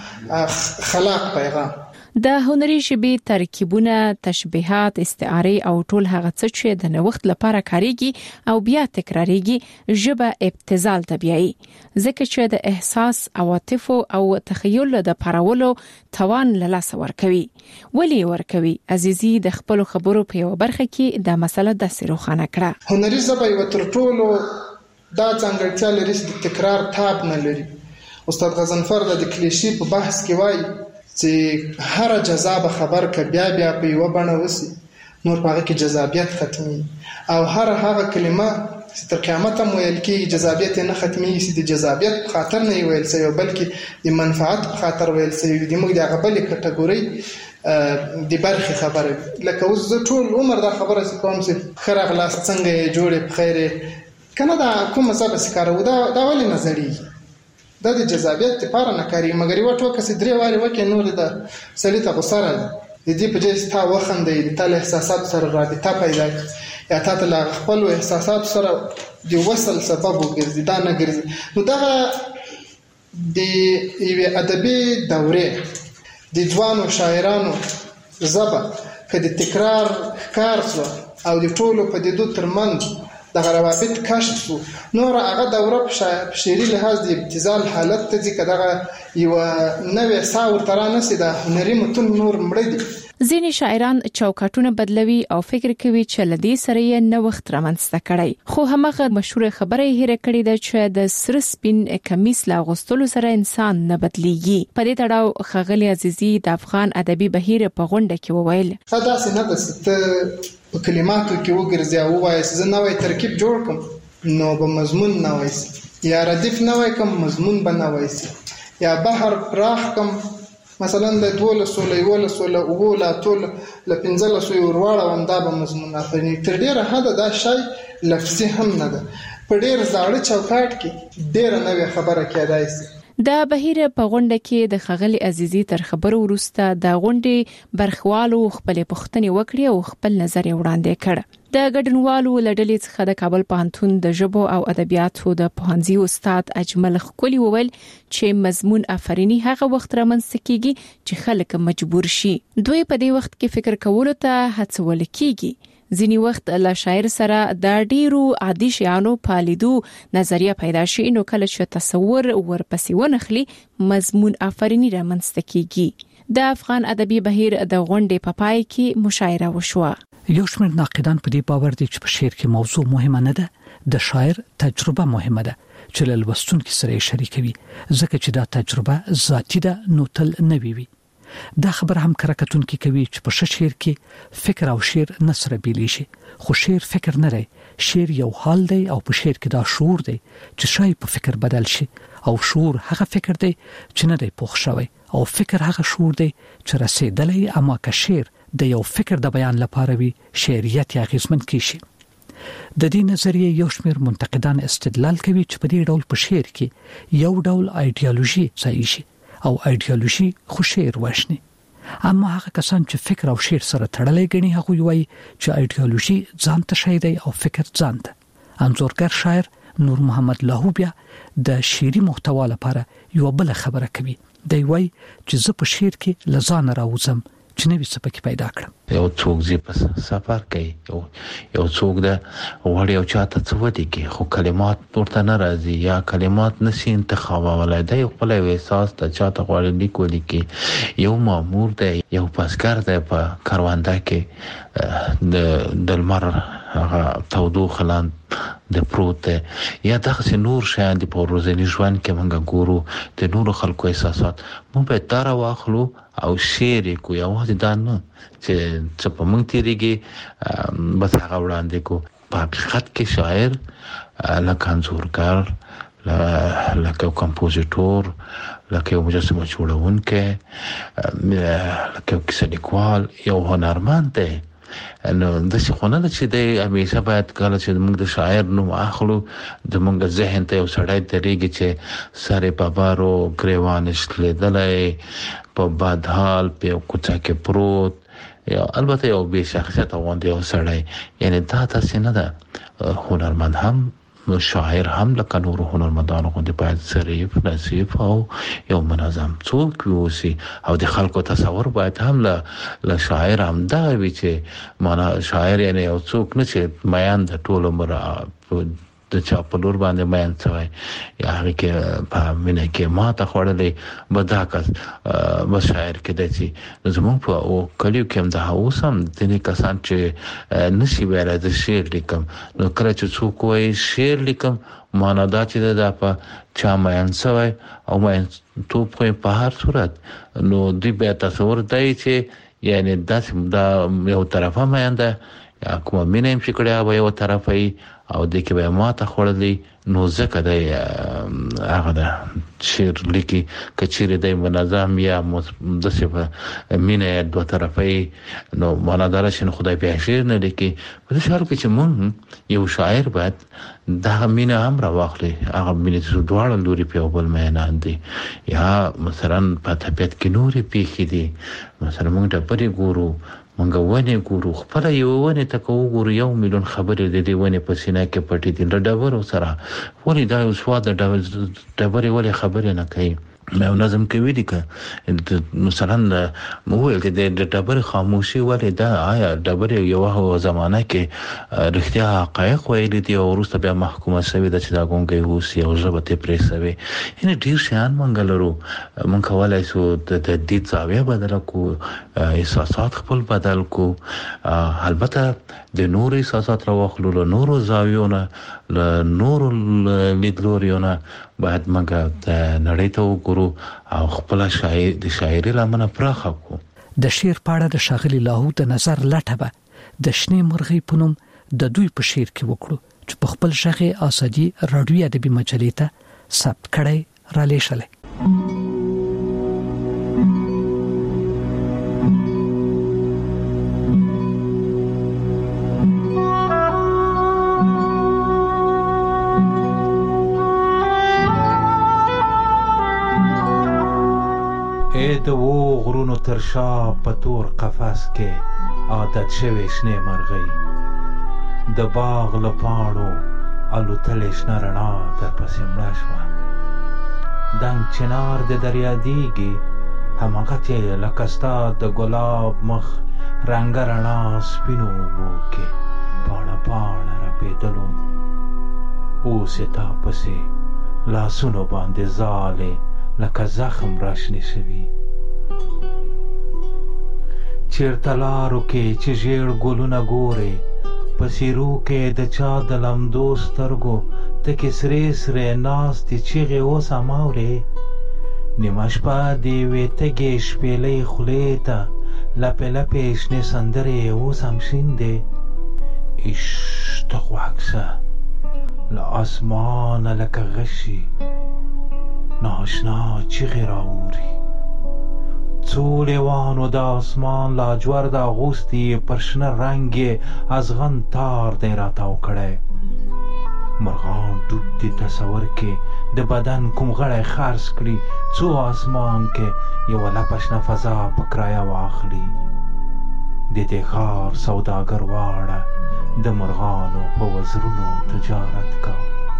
خلاق پیغام. د هنري ژبې ترکیبونه، تشبیهات، استعاره او ټول هغه څه چې د نوښت لپاره کاریږي او بیا تکراریږي ژبه ابتذال طبيعي ځکه چې د احساس، عواطف او تخیل د پارولو توان له لاس ورکوي. ولی ورکوي؟ عزیزی د خپل خبرو په یو برخه کې د مسله د سروخانه کړه. هنري ژبه یو تر ټولو دا څنګهتیا لري چې تکرار تاب نه لري. استاد غضنفر د کلیشې په بحث کې وایي چې هر جذاب خبر ک بیا بیا په یو بڼه وسی نور په کې جذابیت ختمي او هر هغه کلمه چې تر قیامت هم ویل کې جذابیت نه ختمي چې د جذابیت په خاطر نه ویل سي بلکې د منفعت په خاطر ویل سي. د موږ د غبل کټګوري د برخي خبره لکه اوس زه ټول عمر دا خبره کوم چې خره غلاس څنګه جوړه په خیره کنه دا کومه څه بس کارو دا دا ولې نظری دا د جذابیت لپاره نه کوي مګر یو ټوکه سي درې واره وکي نور د سړی ته غوسره د دې په جهه تا وخندې د تل احساسات سره رابطه پیدا یا تا ته خپل احساسات سره د وصل سبب وګرځي دا نه ګرځي. نو دا د یو ادبي دوره د ځوانو شاعرانو زبا کله تکرار کار سو او د ټولو په دې ترمنځ د روابط کشف شو نور هغه دوره په شعري لحاظ د ابتذال حالت ته ځکه دغه یو نوې ساور ترانه سي د هنري متن نور مړ دي. ځینې شاعران چوکاټونه بدلوي او فکر کوي چې لدی سره یې نوښت رامنځته کړي خو همغه مشهور خبره یې هره کړې ده چې د سر سپین کمیس لا غوستلو سره انسان نه بدلیږي. په دې تړاو خاغلی عزیزی د افغان ادبي بهیر په غونډه کې وویل دا څه نه ده په کلماتو کې وګرځي او وایي چې نوې ترکیب جوړ کوم نو به مضمون نه وایي یا ردیف نه وایي کوم مضمون به نه وایي یا بحر پراخ کوم مثلا د دوله سوله یوله سوله او لا ټول ل پنځله سو ورواړه هم دا به مضمون افرینی تر ډیره حد دا شی لفظي هم نه ده په ډیر زاړه چوکاټ کې ډیره نوې خبره کېدای شي. د بهیر په غونډه کې د خغلی عزیزی تر خبرو وروسته د غونډې برخوالو خپل پښتني وکړي او خپل نظر وړاندې کړ. د ګډونوالو لړلې څخه د کابل پوهنتون د ژبو او ادبیاتو د پوهنځي استاد اجمل خولي وویل چې مضمون افرینی هغه وخت رامنځته کیږي چې خلک مجبور شي. دوی په دې وخت کې فکر کولو ته هڅول کیږي. ځینی وخت له شاعر سره د ډیرو عادي شیانو پالیدو نظریه پیدا شي نو کله چې تصور ورپسې ونخلي مضمون افرینی رامنځته کیږي. د افغان ادبي بهیر د غونډې په پای کې مشاعره وشوه. یو شمېر ناقدان په دې باور دي چې په شعر کې موضوع مهمه نه ده د شاعر تجربه مهمه ده چې له لوستونکو سره شریکوي ځکه چې دا تجربه ذاتی ده نو تل نوي وي دا خبر هم کرکټون کې کوي چې په شعر کې فکر او شعر نسره بیلی شي، خو شعر فکر نه دی. شعر یو حال دی او په شعر کې دا شعور دی چې شای په فکر بدل شي، او شعور هغه فکر دی چې نه دی پوښ شوی، او فکر هغه شعور دی چې رسیدلی. اما که شعر د یو فکر د بیان لپاره وي، شعریت یا غیزمن کیشي. د دې نظریه یو شمېر منتقدان استدلال کوي چې په دې ډول په شعر کې یو ډول ایډیالوژي ځای شي او ایډیالوژي خو شعر وښني. اما هغه کسان چې فکر او شعر سره تړلې غني هغه وایي چې ایډیالوژي ځان ته شی دی او فکر ځان ته. انځورګر شاعر نور محمد لاهوبیا د شعري محتوا لپاره یو بل خبره کوي. دی وایي چې زه په شعر کې لزان راوځم چې نوې څه پکې پیدا کړم. یو څوک زی په سفر کوي، یو یو څوک د وړ یو چاته څه ودی کې خو کلمات ورته نه راځي یا کلمات نشي انتخابولای. دا یو خپل احساس د چاته غوړي لیکولي کې یو مامور دی، یو پاسګر دی په کارواندا کې د د لمر هغه تودوخه لاندې د پروت دی، یا دغه نور شیان دی په ورځني ژوند کې موږ ګورو د نور خلکو احساسات. موږ به تر واخلو او شعر کو یوازې دا نه چې چې په موږ تیریږي بس هغه وړاندې کو. په حقیقت کې شاعر لکه انځورګر، لکه کمپوزیټور، لکه یو مجسمه جوړونکی، لکه یو کیسه لیکوال، یو هنرمند دی. نو د څه خونه چې د همیشه باید کله چې موږ د شاعر نوم اخلو د موږ ذهن ته یو سړی درېږي چې سره په بارو ګریوان شلیدلای، په بد حال په کوڅه کې پروت، یا البته یو بې شخصیت غوندې یو سړی. یعنی دا تاسو نه ده. هنرمند هم شاعر هم لکه نور هنرمندانو غوندې باید ظریف، نظیف او یو منظم څوک وي، او د خلکو تصور باید هم له شاعر هم دا وي چې معنا شاعر یعنی یو څوک نه چې میان د ټول عمر د چا په لور باندې میان شوی یا هغه کې په مینه کې ماته خوړلې بداکس بس شاعر کې دي. زموږ په او کلیو کې هم دا اوسم د نه کسان چې نشي ویل د شعر لیکم، نو کله چې څوک وایي شعر لیکم معنا دا چې دا په چا میان شوی او میان تو په هر صورت نو دی به تصور دی چې یعنی دا یو طرفه میان ده یا کومه مینه هم چې کړی به یو طرفه او د کې به ماته خوړلې، نو ځکه د هغه د شعر لیکي کچېره د منظم یا د څه مینه دوه طرفه نو معنا دار شي خدای په شعر نه لیکي. په دې حال کې چې مونږ یو شاعر باید دا مینه هم راوخلي، هغه مینه چې دواړه لوري په بل میانان دي، یا مثلا په طبيعت کې نورې پیښې دي. مثلا مونږ د پرې ګورو، مونږ ونه ګورو، خپل یو ونه تکو ګورو، یو میلیون خبرې د دې ونه په سینه کې پټې دي له ډبرو سره. ولې دا یو سواد د ډبرې ولې خبرې نه کوي؟ مې نظم کوي دي که مثلا مو ویل چې د ډبرې خاموشي ولې دا آیا ډبرې یو زمانہ کې رښتیا حقایق ویلي دي او وروسته بیا محکومه شوی د چې دا ګونګي اوس یو ژبه ته پرې شوی. یعنی ډیر شیان مونږ لرو، مونږ کولای شو د دې ځاویه بدل کو، احساسات خپل بدل کو. البته د نور احساسات راوخلو له نورو زاویونه، له نورو لیدلوریونه باید مګه د نړۍ ته وګورو او خپل شاعر د شاعري لمنه پراخه کو. د شعر پاړه د شاغلی لاهو د نظر لټه به د شنه مرغۍ پونم د دوی په شعر کې وکړو چې په خپل شغه اسدي رادیو ادبي مجلې ته ثبت کړي را لېشله. د و غرونو تر شا په تور قفس کې عادت شوي شنه مرغۍ د باغ له پاڼو الوتلې شنه رڼا در پسې مړه شوه. دنګ چنار د دریا دیږي هماغه چې لکه ستا د ګلاب مخ رنګه رڼا سپینو اوبو کې پاڼه پاڼه رپېدلو. اوس یې تا پسې لاسونو باندې ځالې لکه زخم راشنې شوي. چیرته لارو کې چې ژیړ ګلونه ګورې، په څیرو کې د چا د لمدو سترګو تکې سرې سرې ناستې چیغې اوس هم اورې. نیمه شپه د یوې تږې شپېلۍ خولې ته لپې لپې شنې سندرې اوس هم شین دی. عشق ته غوږ شه، له اسمانه لکه غشي ناشنا چیغې راوري. څو لیوانو د اسمان لاجورد اغوستي، پر شنه رنګ یې ازغن تار دی راتاو کړی. مرغان ډوب دي تصور کې د بدن کوم غړی خرڅ کړي، څو اسمان کې یوه لپه شنه فضا په کرایه واخلي. د دې ښار سوداګر واړه د مرغانو په وزرونو تجارت کا.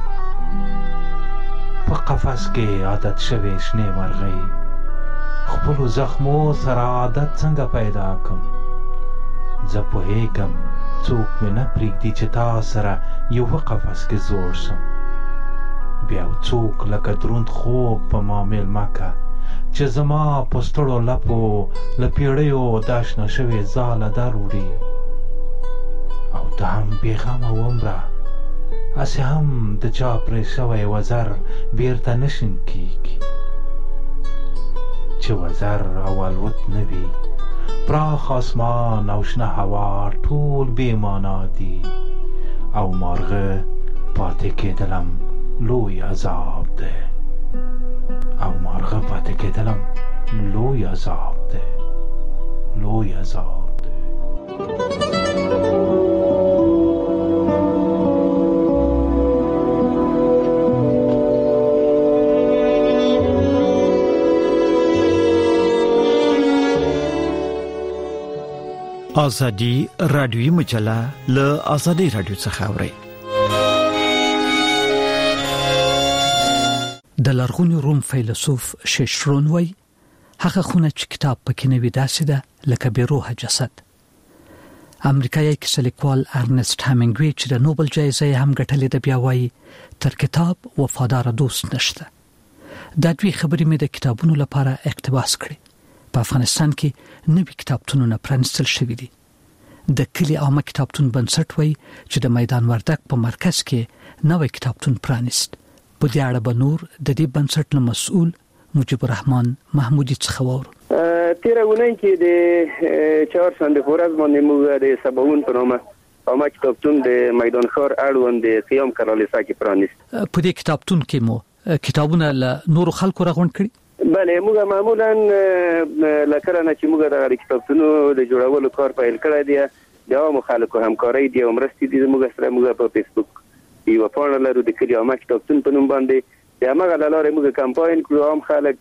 په قفس کې عادت شوې شنې مرغۍ، خپلو زخمو سره عادت څنګه پیدا کم؟ زه پوهېږم څوک مې نه پرېږدي چې تا سره یوه قفس کې زوړ شم. بیا څوک لکه دروند خوب په ما مېلمه که، چې زما په ستړو لپو له پیړیو دا شنه شوې ځاله در وړي. او ته هم بېغمه ومره، هسې هم د چا پرې شوی وزر بېرته نه شین کېږي. چې وزر او الوت نه وي، پراخ آسمان او شنه هوا ټول بې معنا دي. او مارغه پاتې کېدلم لوی عذاب دی. او مارغه پاتې کېدلم لوی عذاب دی، لوی عذاب دی. ازادي رادیوي مجله له ازادي رادیو څخه اوري. د لرغوني روم فیلسوف شیشرون وای هغه خونه چې کتاب پکې نه وي داسې ده لکه بې روحه جسد. امریکایي کیسهلیکوال ارنست همینګوی چې د نوبل جایزه هم ګټلې ده بیا وایي تر کتاب وفادار دوست نشته. دا دوی خبرې مې د کتابونو لپاره اقتباس کړې. په افغانستان کې نوي کتابتونونه پرانستل شوي دي. د کلي عامه کتابتون بنسټ وایي چې د میدان وردګ په مرکز کې نوې کتابتون پرانست. په دې اړه به نور د دې بنسټ له مسؤل مجيب الرحمن محمودي څخه وورو. تیره اونۍ کې د چهارشنبه په ورځ باندې موږ د سباون په نامه عامه کتابتون د میدان ښار اړوند د قیام کلالیسا کې پرانست. په دې کتابتون کې مو کتابونه له نورو خلکو راغونډ کړي؟ بله، موږ معمولا لکه نه چې موږ د کتابتونو د جوړولو کار پیل کړی دی، د عامو خلکو همکاري دی او مرستې دي. موږ سره موږ په فیسبوک یو پاڼه لرو د کلي عامه کتابتون په نوم باندې. د هغه له لارې موږ کمپاین کړو، عام خلک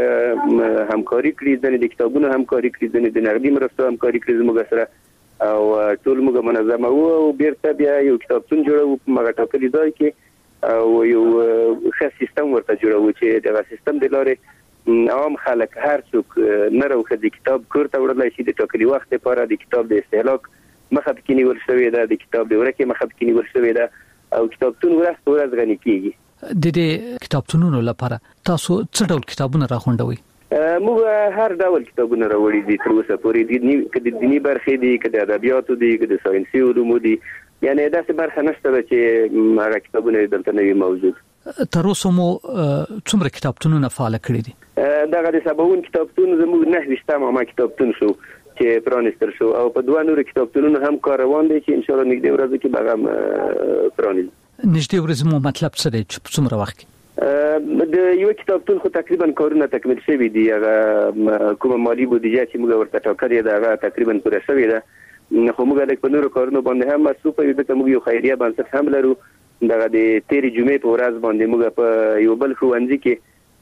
همکاري کړي، ځینې د کتابونو همکاري کړي، ځینې د نقدي مرستو همکاري کړي موږ سره، او ټول موږ منظمه وو او بیرته بیا یو کتابتون جوړو په هغه ټاکلي ځای کې، او یو ښه سیستم ورته جوړو چې دغه سیستم د لارې عام خلک هر څوک نه راوخه د کتاب کور ته وړلای شي. د ټاکلي وخت لپاره د کتاب د استهلاک مخه پکې نیول شوې ده، د کتاب د ورکې مخه پکې نیول شوې ده، او کتابتون ورځ په ورځ غني کیږي. د دې کتابتونونو لپاره تاسو څه ډول کتابونه راغونډوي؟ موږ هر ډول کتابونه راوړي دي تر اوسه پورې، د دیني برخې دي، که د ادبیاتو دي، که د ساینسي علومو دي، یعنی داسې برخه نشته چې هغه کتابونه دلته نه وي موجود. تر اوسه مو څومره کتابتونونه فعال کړي دي؟ دغه د سباون کتابتون زموږ نه ویشتم عامه کتابتون شو چې پرانستل شو، او په دوه نور کتابتونونو هم کار روان دی چې ان شاء الله نږدې ورځو کې به هم پرانیزو. نږدې ورځې مو مطلب څه دی چې په څومره وخت کې؟ د یو کتابتون خو تقریبا کارونه تکمیل شوي دي. هغه کومه مالی بودیجه چې موږ ورته ټاکلې ده هغه تقریبا پوره شوې ده، خو موږ لږ په نورو کارونو باندې هم مصروف یو، ځکه موږ یو خیریه بنسټ هم لرو. دغه د تیرې جمعې په ورځ باندې موږ په یو بل ښوونځي کې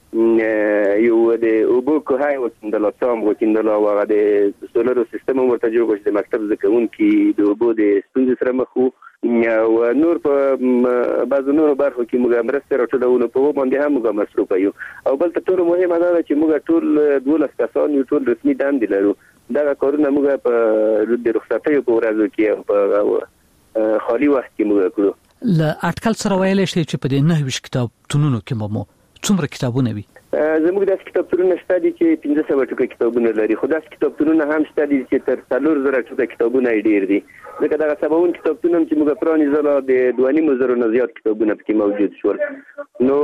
یو د اوبو کوهی وکیندل، سام وکیندل، او هغه د سولر سیستم ورته جوړ کړ چې د مکتب زده کوونکي د اوبو د ستونزې سره مخ وو، او نور په بعضو نورو برخو کې موږ مرستې راټولولو په باندې هم موږ مصروف یو. او بل تر ټولو مهمه دا ده چې موږ ټول دولس کسان یو، ټول رسمي دندې لرو. دغه کارونه موږ په د رخصتیو په ورځو کې او په خالي وخت کې موږ کړو. له اټکل سره ویلی شئ چې په دې نهه ویشت کتابتونونو کې مو څومره کتابونه وي؟ زموږ د کتابتونونو شته دي چې پنځه سوه ټوکه کتابونه لري، خو داسې کتابتونونه هم شته دي چې تر څلور زره ټوکه کتابونه یې ډېر دي. ځکه دغه سباوون کتابتون هم چې موږ پرانیزله د دوه نیم زرو نه زیات کتابونه پکې موجود شول، نو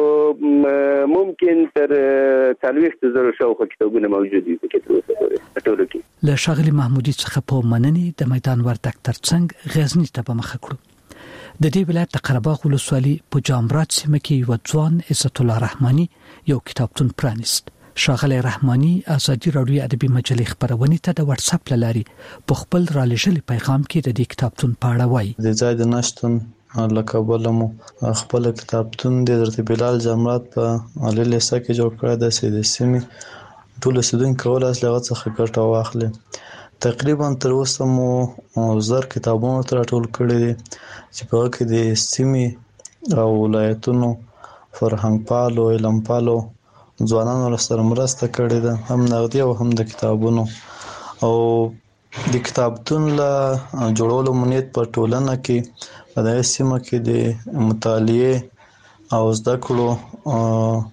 ممکن تر څلوېښت زرو شاوخوا کتابونه موجود وي پکې تر اوسه پورې په ټولو کې. له ښاغلي محمودي څخه په مننې د میدان وردګ ترڅنګ غزني ته په مخه کړو. د دې ولایت د قرهباغ ولسوالۍ په جامرات سیمه کې یو ځوان عزت الله رحماني یو کتابتون پرانیست. ښاغلی رحماني ازادي راډیو ادبي مجلې خبرونه ته د واتس اپ لاري په خپل را لېږلي پیغام کې د دې کتابتون په اړه وایي. د ځای د نشتون لکه بلمو خپل کتابتون د حضرت بلال جامرات په علي لیسا کې جوړ کړی د سید سیمې ټول سودون کول اصل هغه څخه ګټه واخلي. تقریبا تر اوسه مو زر کتابونه تر ټول کړی دي چې په کې د سیمې او ولایتونو فرهنګ پالو علم پالو ځوانانو سره مرسته کړې ده، هم نغدي او هم د کتابونو. او د کتابتون له جوړولو مونیت په ټولنه کې په دغه سیمه کې د مطالعې او زده کړو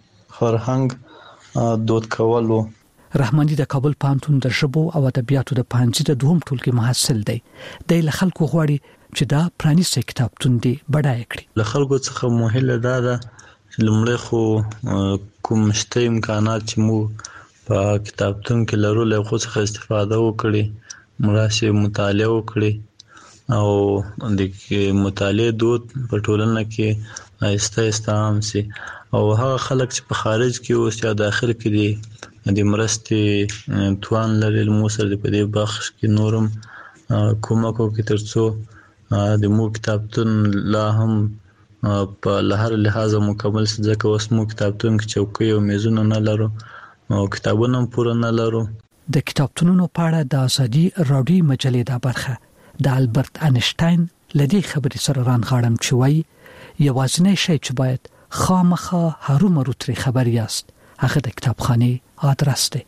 فرهنګ دود کولو. رحماني د کابل پوهنتون د ژبو او ادبیاتو د پوهنځي د دوهم ټولګي محصل دی. د له خلکو غواړي چې دا پرانیستی کتابتون دی بډای کړي. له خلکو څخه مهمه ده دا چې لمړی خو کوم شته امکانات چې مو په کتابتون کې لرو له خو څخه استفاده وکړي، مراسي مطالعه وکړي او د مطالعه دود په ټولنه کې آهسته آهسته عام سي. او هغه خلک چې په خارج کې اوس یا داخل کې دي د مرستې توان لري مو سره په دې بخش کې نورم کومک وکړي ترڅو د مو کتابتون لا هم په لهر لحاظ مکمل شي. ځکه اوس مو کتابتون کې چوکۍ او میزونه نه لرو او کتابونه هم پوره نه لرو. د کتابتونونو په اړه د ازادي راډیو مجلې دا برخه د البرت انشټاین لدی خبرې سره رانغاړم چې وایي یوازینی شی چې باید خامخا هرومرو ترې خبر یاست هغه د کتابخانه آدرس دی.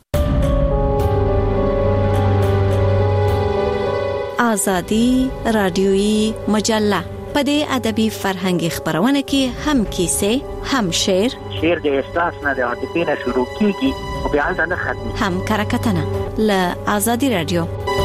ازادي راډیويي مجله په دې ادبي فرهنګي خبرونه کې هم کیسه هم شعر شعر د احساس نه د عاطفې نه شروع کیږي او بیا ځنه ختمي هم کرکټنه له ازادي راډیو.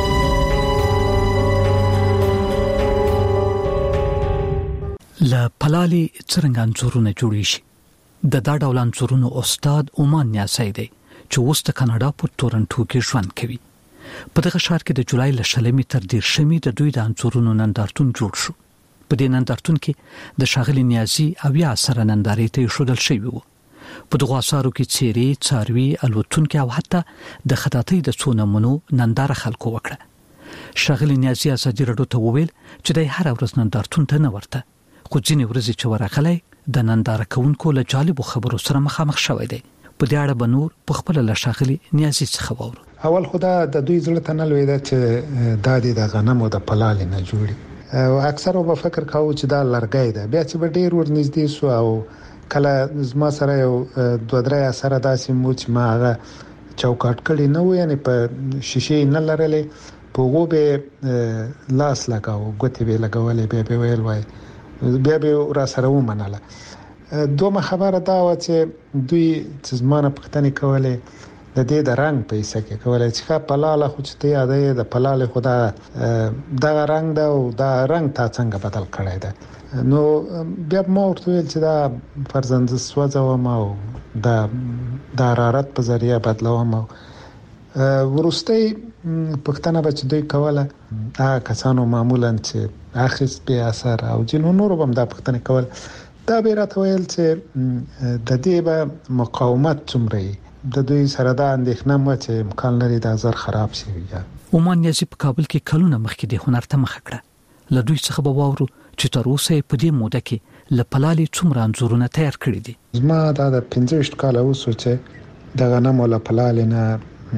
له پلالي څرنګه انځورونه جوړی شي. د دا ډول انځورونو استاد اومان نیاسي دی چې اوس د کاناډا په تورنټو کې ژوند کوي. په دغه ښار کې د جولای ل شلمې تر ډیر شمې د دوی د انځورونو نندارتون جوړ شو. په دې نندارتون کې د ښاغلي نیازي او یا سره نندارې ته شودل شوی وو. په دغه اثارو کې چیرې څاروي الوتونکو او حتی د خطاطۍ د څو نمونو ننداره خلکو وکړه. ښاغلي نیازي ازادي راډیو ته وویل چې د هر ورځ نندارتون ته نه ورته، خو ځینې ورځې چې ورغلی د ننداره کوونکو له جالبو خبرو سره مخامخ شوی دی. په دې اړه به نور په خپل له ښاغلي نیازي څخه وورو. اول خدا د دوی زړه ته نه لوي دا چې د دې د غنمو د پلال نه جوړي او اکثر به فکر کاوه چې دا لرګي ده. بیا چې به ډیر ورنږدې سو او کله زما سره یو دوه درې سره داسې مو چې ما هغه چوکاټ کړي نه و، یعنی په شیشې نه لرلې، په وو به لاس لگاو ګوتې به لګولې به به ویل وای بیا به را سره و مناله. دومره خبره دا و چې دوی چې زمانه پښتني کوله د دې د رنگ په حصہ کې کولای چې کا پلاله خو چې ته یادې د پلاله خدا دا رنگ دا او دا رنگ تا څنګه بدل کړی دی. نو بیا ما ورته ویل چې دا فرزند سوځو ما او دا د حرارت په ذریعہ بدلوم. ورسته پښتنه بچ دوی کوله هغه کسانو معمولا چې اخیس به اثر او جنو نور هم دا پښتنه کول دا به راته ویل چې د دې به مقاومت څومره د دوی سره دا اندېښنه مو چې امکان لري دا زر خراب شي. اومان نیازي په کابل کې کلونه مخکې د هنر ته مخ کړه. له دوی څخه به واورو چې تر اوسه په دې موده کې له پلالي څومره انځورونه تیار کړی دي. زما دا د پنځه کال اوسه چې د غنمو له پلالي نه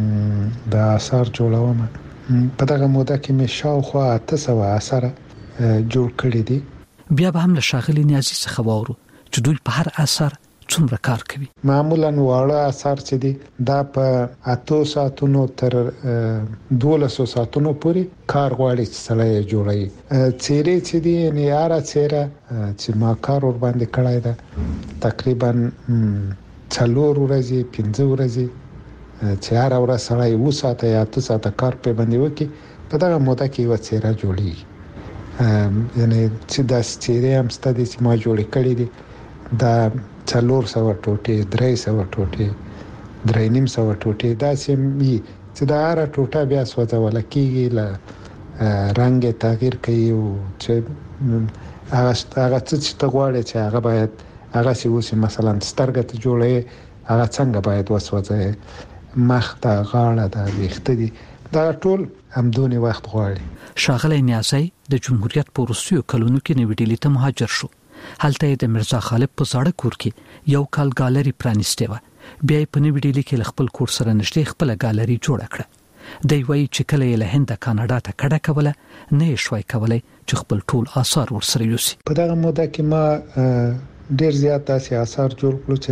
د اثر جوړوم. په دغه موده کې مې شاوخوا اته سوه اثر جوړ کړی دي. بیا به هم له ښاغلي نیازي څخه واورو چې دوی په هر اثر څومره کار کوي. معمولا واړه اثر چې دي دا په اته ساعتونو تر دولسو ساعتونو پورې کار غواړي چې سړی جوړي. چیرې چې دي نه یاره چیرې چې ما کار ور باندې کړای دا تقریبا څلور ورځې پنځه ورځې چې هر ورځ سړی و ساعته یا اته ساعته کار په باندې وکړي په دغه موده کې یو څیره جوړیږي. یعنی چې دا څیره هم ستدي چې ما جوړ کړی دي دا څلور سوه ټوټې درې سوه ټوټې درې نیم سوه ټوټې دا سیمې چې دا هر ټوټه بیا سوځول کېږي له رنګ تغییر کوي او چې هغه هغه چې ته غواړې چې هغه باید هغه سی اوس مثلا سترګه ته جوړې هغه څنګه باید وسوځي مخ ته غاړه د ویښته دي دا ټول همدونی وخت غواړي. شاغلی نیازی د جمهوریت په وروستیو کلونو کې نوې ډیلي ته مهاجر شو. هلته د مرزا غالب په زاړه کور کې یو کال ګالری پرانیستې و. بیا په نوې ډیلي کې خپل کور سره نږدې خپل ګالری جوړ کړه. دی وایي چې کله یې له هند کاناډا ته کډه کوله نه شوي کولای چې خپل ټول آثار ورسره یوسي. په دغه موده کې ما ډیر زیات داسې آثار جوړ کړو چې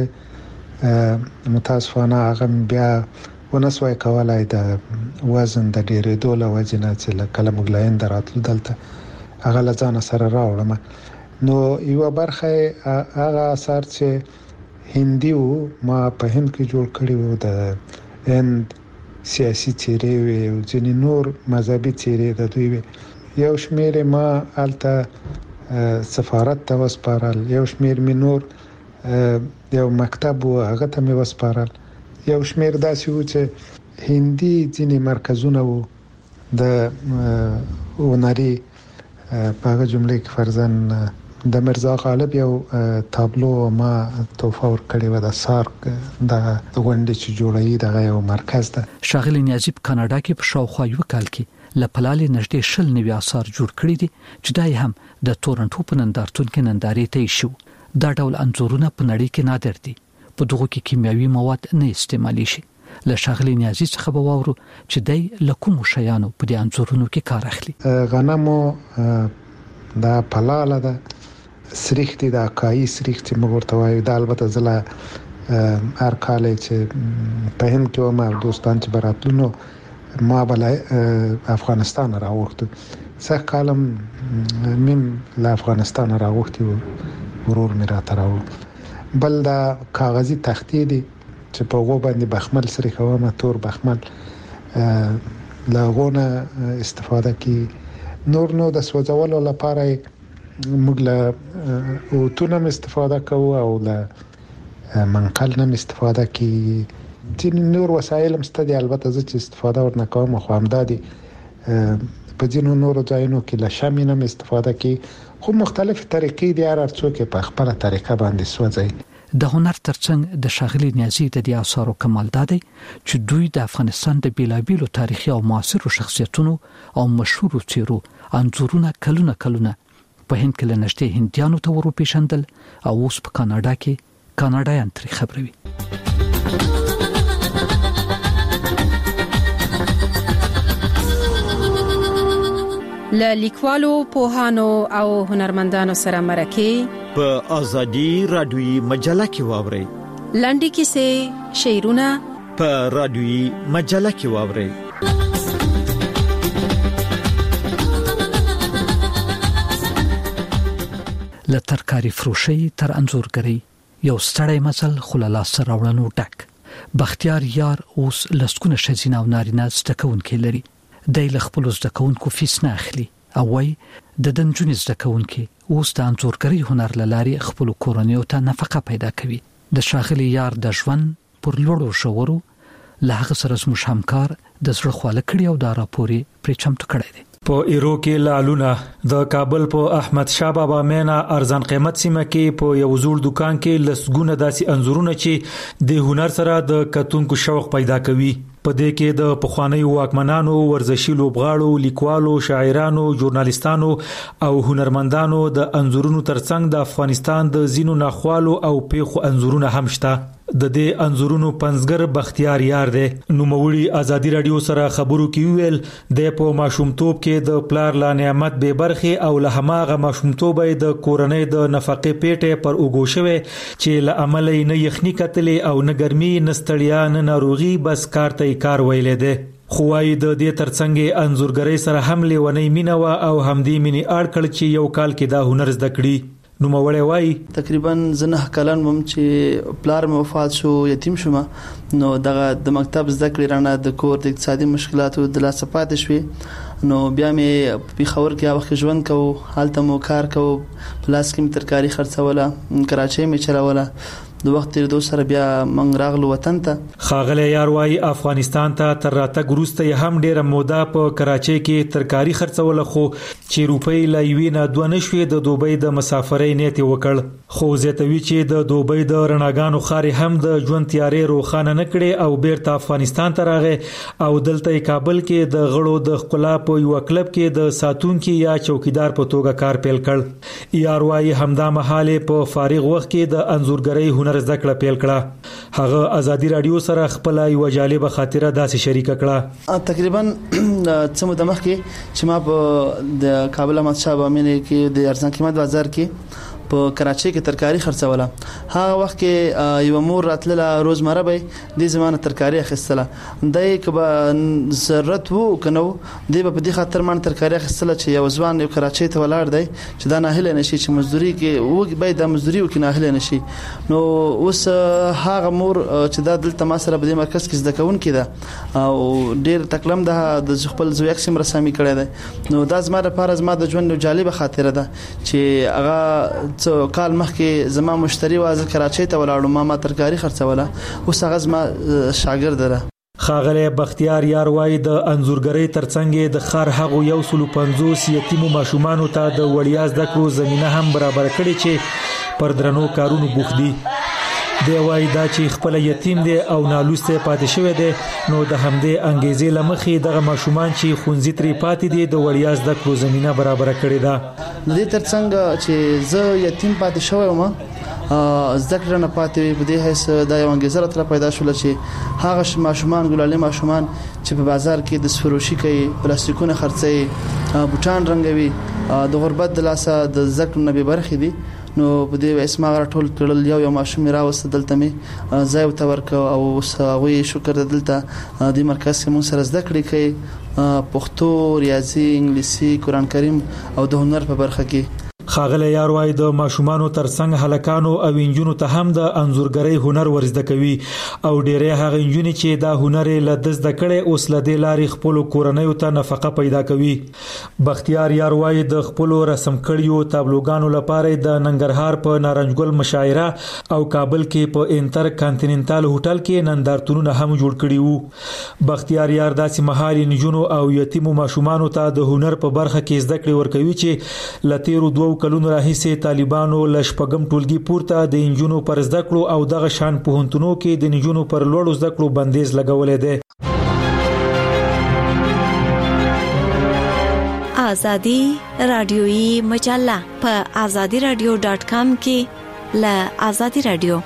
متاسفانه هغه بیا ونسوي کولای د وزن د ډیرېدو له وجې نه چې کله موږ له هند راتلو دلته هغه له ځان سره راوړم. نو یو برخه هغه آثار چې هندي وو ما په هند کې جوړ کړی وو د هند سیاسي چیرې وي او ځینې نور مذهبي چیرې د دوی وي. یو شمېر ما الته سفارت ته وسپارل، یو شمېر می نور یو مکتب و هغه ته می وسپارل، یو شمېر داسې و چې هندي ځینې مرکزونه وو د هنري په هغه جمله کې فرضاً د مرزا غالب یو تابلو ما توفه ورکړی و د سارک د غونډې چې جوړوي دغه یو مرکز ده. شاغلی نیازی په کاناډا کې په شاوخوا یو کال کې لپلالې نږدې شل نوي آثار جوړ کړی دي چې دای هم د تورنټو په نندارتون کې نندارې ته شو. دا ډول انځورونه په نړۍ کې نادر دي. په دغه کې کیمیاوي مواد نه استعمالي شي. له شاغلی نیازی څخه به واورو چې دای له کوم شیانو په دې انځورونو کې کار اخلي. غنمو دا پلاله ده، سریخ دي د اکای سریخ چې موږ ورته وایو دا البته زله هر کال چې په هند کې ما دوستان چې براتلو ما بل افغانستان راوړم څه کالم مم له افغانستان راوړم ورور مې را تراو. بل دا کاغذي تختې دي چې په هغه باندې بخمل سره کومه تور بخمل لاغونه استفاده کی. نور نو د سوځولو لپاره موږ له او تونم استفاده کوو او له منقل نم استفاده کی. چې نور وسایل هم ستدي البته زه چې استفاده ورنه کوم خو هم دادي په ځینو نورو ځایونو کې له شمع نم استفاده کی. خو مختلف طریقې دي هر څوک په خپل طریقه باندې سوځي. د هنر ترڅنګ د شاغلی نیازی د دې آثارو کمال دادی چې دوی د افغانستان د بیلابیلو تاریخي او معاصرو شخصیتونو او مشهورو څیرو انځورونه کلونه کلونه په هند کې له نږدې هندیانو ته ورو پیژندل او اوس په کاناډا کې کاناډایان ترې خبروي. له لیکوالو، پوهانو او هنرمندانو سره مرکه په ازادي رادیوي مجله کې واوري. لنډي کیسې، شعرونه په رادیوي مجله کې واوري. له ترکاری فروشي تر انځورګرۍ یو ستړی مزل خللا سره وړنو ډک. بختیار یار اوس لسکونه شزینه او نارینه زدکونکي لري. د خپل زدکونکو فیس نه اخلي او وای د دنجونې زدکونکي اوس د انځورګرۍ هنر لاري خپل کورنیو ته نفقه پیدا کوي. د شاغلی یار د ژوند پر لوړو شورو له هغه سره زموږ همکار د زړه خواله کړی او دا راپوري پرې چمتو کړی دی. په ایرو کې لالونه د کابل په احمد شاه بابا مینا ارزان قیمت سیمه کې په یو زوړ دکان کې لسګونه داسې انځورونه چې د هنر سره د کتونکو شوق پیدا کوي. په دې کې د پخوانیو واکمنانو، ورزشي لوبغاړو، لیکوالو، شاعرانو، ژورنالیستانو او هنرمندانو د انځورونو ترڅنګ د افغانستان د زینو ناخوالو او پیښو انځورونه هم شته. د دې انځورونو پنځګر بختیار یار دی. نوموړي ازادي رادیو سره خبرو کې ویل د په ماشومتوب کې د پلار لا نعمت به برخه او له هماغه ماشومتوب د کورنۍ د نفقې پیټه پر اوګو شوه چې له عمل نه یخني کتلې او نه ګرمي نستړیا نه ناروغي بس کارته کار ویلې ده. خوای د دې ترڅنګ انځورګرۍ سره هم لیونی مینه وا او همدې مینی اړ کړ چې یو کال کې دا هنر زده کړی. نو مولوی وای تقریبا زنه کلن مم چې پلار مې وفات شو یتیم شوم نو دغه د مکتب زده کړې رانه د کور د اقتصادي مشکلاتو د لاسه پاتې شوې نو بیا مې په خبر کې وخت ژوند کو حالت مو کار کو پلاس کې مې ترکاری خرڅوله کراچۍ مې چلوله د وخت تیر دو سره بیا منګ راغلو وطن ته خاغله یار وای افغانستان ته تر راتګ وروسته هم ډیره موده په کراچۍ کې ترکاری خرڅول خو چې روپۍ لایوي نه دوه نشوي د دوبۍ د مسافرۍ نیت وکړ خو زیاتوي چې د دوبۍ د رڼاګانو خاري هم د ژوند تیارې روخانه نکړي او بیرته افغانستان ته راغی او دلته کابل کې د غړو د خپل په یو کلب کې د ساتونکو یا چوکیدار په توګه کار پیل کړ یار وای همدا مهاله په فارغ وخت کې د انزورګرۍ هنر زده کړه پیل کړه هغه ازادي رادیو سره خپل یو جالب خاطره داسې شریک کړه تقریبا څه مده مخکې چې ما په د کابل احمد شاه بامینه کې د ارزان قیمت بازار کې په کراچۍ کې ترکاری خرڅوله هغه وخت کې یو مور راتله روزمره به د زمانه ترکاری اخیستله دای کبه ضرورت وو کنو دی په دې خاطر مان ترکاری اخیستله چې یو ځوان یو کراچۍ ته ولاړ دی چې دا نه هله نشي چې مزدوري کې وګ به د مزدوري وکي نه هله نشي نو اوس هغه مور چې دا دلته ما سره په دې مرکز کې زده کون کیده او ډیر تکلم د خپل زوی اقسم رسامي کړی دی نو دا زما لپاره زما د ژوند یو جالب خاطره ده چې هغه څو کال مخکې زما مشتری واز کراچۍ ته ولاړو ما ما ترکاری خرڅوله اوس هغه زما شاګرد ده خاغله بختیار یار وای د انزورګری ترڅنګ د خار هغه یو سلو پنځوس یتیمو ماشومان ته د وړیا زده کړو زمينه هم برابر کړي چې پر درنو کارونو بوخدي دی وای دا چې خپل یتیم دی او نالوسته پاتې شوی دی نو د همدې انګیزې لمخې دغه ماشومان چې خونځي ترې پاتې دي د وړیا زده کړو زمينه برابر کړي ده د دې ترڅنګ چې زه یتیم پاتې شوی وم ذکر نه پاتې په دې هیڅ د یو انګیزه تر پیدا شول چې هغه ماشومان ګلالي ماشومان چې په بازار کې د سفروشي کوي پلاستیکونه خرڅي بوټان رنگوي د غربت د لاسه د ذکر نه به برخې دي نو په دې اسما ټول کړل یو یو ماشوم راوست دلته می ځای ته ورک او ساوي شکر دلته د مرکز کې مون سره زده کړې کوي پښتو ریاضي انګلیسي قران کریم او د هنر په برخه کې خاغله یار وای د ماشومانو ترڅنګ هلکانو او انجونو ته هم د انزورګری هنر ورزده کوي او ډېرې هغه انجونې چې دا هنر له دزده کړي اوس له دې لارې خپل کورنۍ ته نفقه پیدا کوي بختیار یار وای د خپل رسم کړیو تابلوګانو لپاره د ننګرهار په نارنجګل مشاعره او کابل کې په انټر کانټیننټال هوټل کې نندارتونونه هم جوړ کړي وو بختیار یار داسې مهاري نجونو او یتیمو ماشومانو ته د هنر په برخه کې زده کړې ورکوي چې لتیرو دوه کلونو راهیسې طالبانو لشپګم ټولګي پورته د انجونو پر زده کړو او دغه شان پوهنتونو کې د انجونو پر لوړو زده کړو بندیز لګولې ده ازادي رادیوي مجله په ازادي رادیو ډاټ کام کې ل ازادي رادیو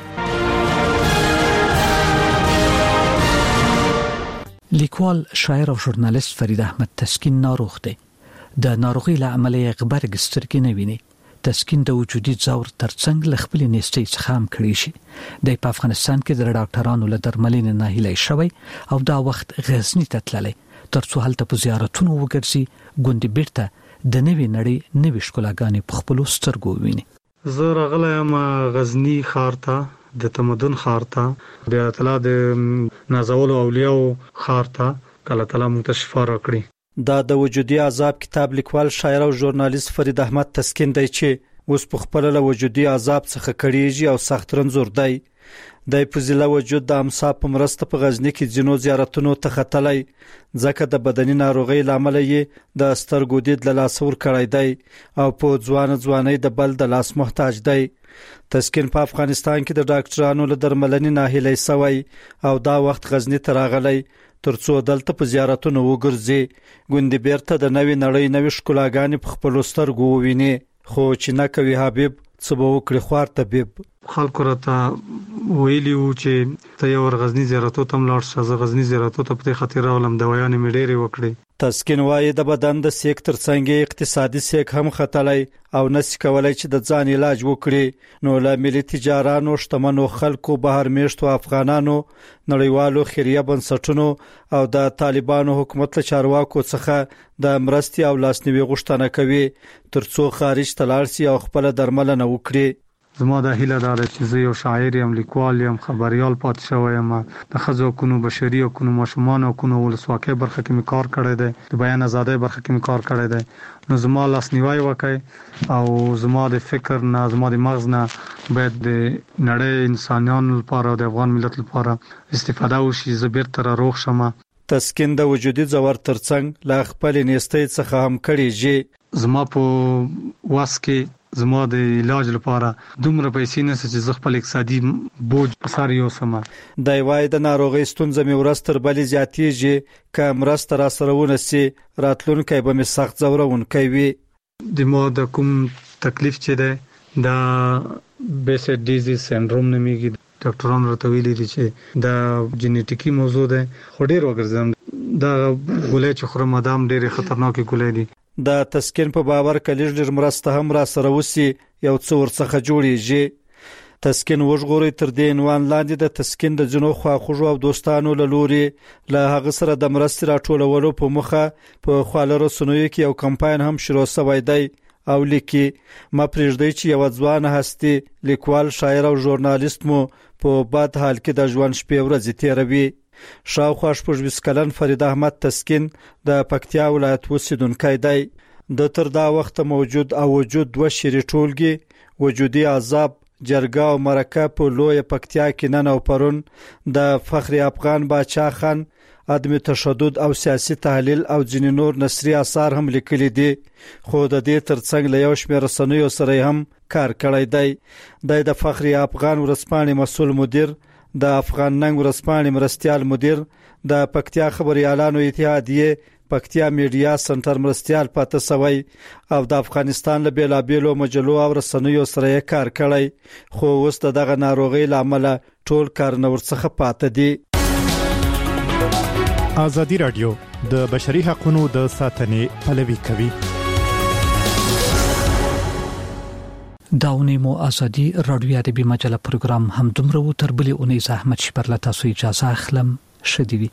لیکوال شاعر او ژورنالیست فرید احمد تسکین ناروغ دی د ناروغي له امله غبرګ سترګې نه ویني تسکین د وجودي ځور ترڅنګ ل خپل نيستي څخه هم کړی شي د افغانستان کې د ډاکټرانو له درملنې نه هیلې شوی او دا وخت غزنی ته تللی ترڅو هلته په زیارتونو وګرځي ګوندې بیرته د نوې نړۍ نوې ښکلاګانې په خپل سترګو ویني زه راغلی یم غزنی ښار ته د تمدن ښار ته بیا تعالی د نازول اولیاء ښار ته کله تعالی مونږ ته شفا راکړي دا د وجودي عذاب کتاب لیکوال شاعر او ژورنالیست فرید احمد تسکین دی چې اوس په خپل له وجودي عذاب څخه کړيږي او سخت رنځور دی د فضیله وجود د امصاب په مرسته په غزنی کې جنو زیارتونو ته ختلای ځکه د بدني ناروغي لامل یې د سترګو دید له لاسور کړای دی او په ځوان ځواني د بل د لاس محتاج دی تسکین په افغانستان کې د ډاکټرانو له درملنې نه هیلې سوی او دا وخت غزنی ته راغلی ترڅو دلته په زیارتونو وګرځي ګوندې بیرته د نوې نړۍ نوې ښکلاګانې په خپل سترګو وویني خو چې نه کوي حبیب څه به وکړي خوار طبيب خلکو راته ویلی و چې ته یو غزنی زیارتو ته ملاړ شه زه غزنی زیارتو ته په خاطر راغلم دوايانې مې ډېرې وکړې تسکین وايي د بدن د سیک ترڅنګ اقتصادي سیک هم خطلای او نس کولای چې د ځان علاج وکړي. نو له ملي تجارانو شتمنو خلکو بهر میشتو افغانانو نړیوالو خیریه بنسټونو او د طالبانو حکومت له چارواکو څخه د مرستي او لاسنیوي غوښتنه کوي ترڅو خارج تلل شي او خپل درملنه وکړي. زما د هیله دا ده چې زه یو شاعر یم، لیکوال یم، خبريال پات شوی یم، د ښځو حقوقو، بشري حقوقو، ماشومان حقوقو، ولسواکۍ برخه کې مې کار کړی دی، د بیان ازادۍ برخه کې مې کار کړی دی. نو زما لاسنیوي وکړي او زما د فکر نه، زما د مغز نه باید د نړۍ انسانانو لپاره او د افغان ملت لپاره استفاده وشي. زه بیرته را روغ شم. تسکین د وجودي زور ترڅنګ لا خپل نیستۍ څخه هم کړي. زما په واس کې زما د علاج لپاره دومره پیسې نه چې زه خپل اقتصادي بوج په سر یوسم. د وای د ناروغي ستونزې مې ورځ تر بلې زیاتېږي، که مرسته را سره ونسي راتلونکی به مې سخت ځورونکی وي. د ما د کوم تکلیف چې ده د بیسټ ډیزیز سندروم نومیږي. ډاکټرانو راته ویلي دي چې دا جینیټیکي موضوع ده، خو ډېر وګرځم دا ګولې چې خورم ادم ډېر خطرناک ګولې دي. د تسکین په باور کلیج ډیر مرسته هم را سره وسی یو څو ورڅخه جوړیږي. تسکین وژغوري تر دې عنوان لاندې د تسکین د جنو خواخوږو او دوستانو له لوري له هغه سره د مرستې راټولولو په مخه په خواله رسنیو کې یو کمپاین هم شروع شوی دی او لیکي ما پرېږدي چې یو ځوان هستي لیکوال، شاعر او ژورنالیست مو په بد حال کې د ژوند شپې ورځې تیروي. شاوخوا شپږ ویشت کلن فرید احمد تسکین د پکتیا ولایت اوسیدونکی دی. د تر دا وخت موجود او وجود دوه شری ټولګي وجودي عذاب، جرګه او مرکه په لوی پکتیا کې نن او پرون د فخر افغان باچا خان عدم تشدد او سیاسي تحلیل او ځینې نور نثري آثار هم لیکلي دي. خو د دې ترڅنګ له یو شمېر رسنیو سره هم کار کړی دی. د فخر افغان ورځپاڼې مسؤل مدیر، د افغان ننګ ورځپاڼې مرستیال مدیر، د پکتیا خبريالانو اتحادیه پکتیا میډیا سنټر مرستیال پاتې سوی او د افغانستان له بیلابیلو مجلو او رسنیو سره کار کړی. خو اوس دغه ناروغي لامل ټول کار نور څخه پاتې دي. ازادي رادیو د بشري حقوقو د ساتنې پلوي کوي. داونی مو ازادي رادیو ادبي مجله پروګرام هم دومره و تر بلې اونۍ زحمت شپرله تاسو اجازه اخلم. شدیوي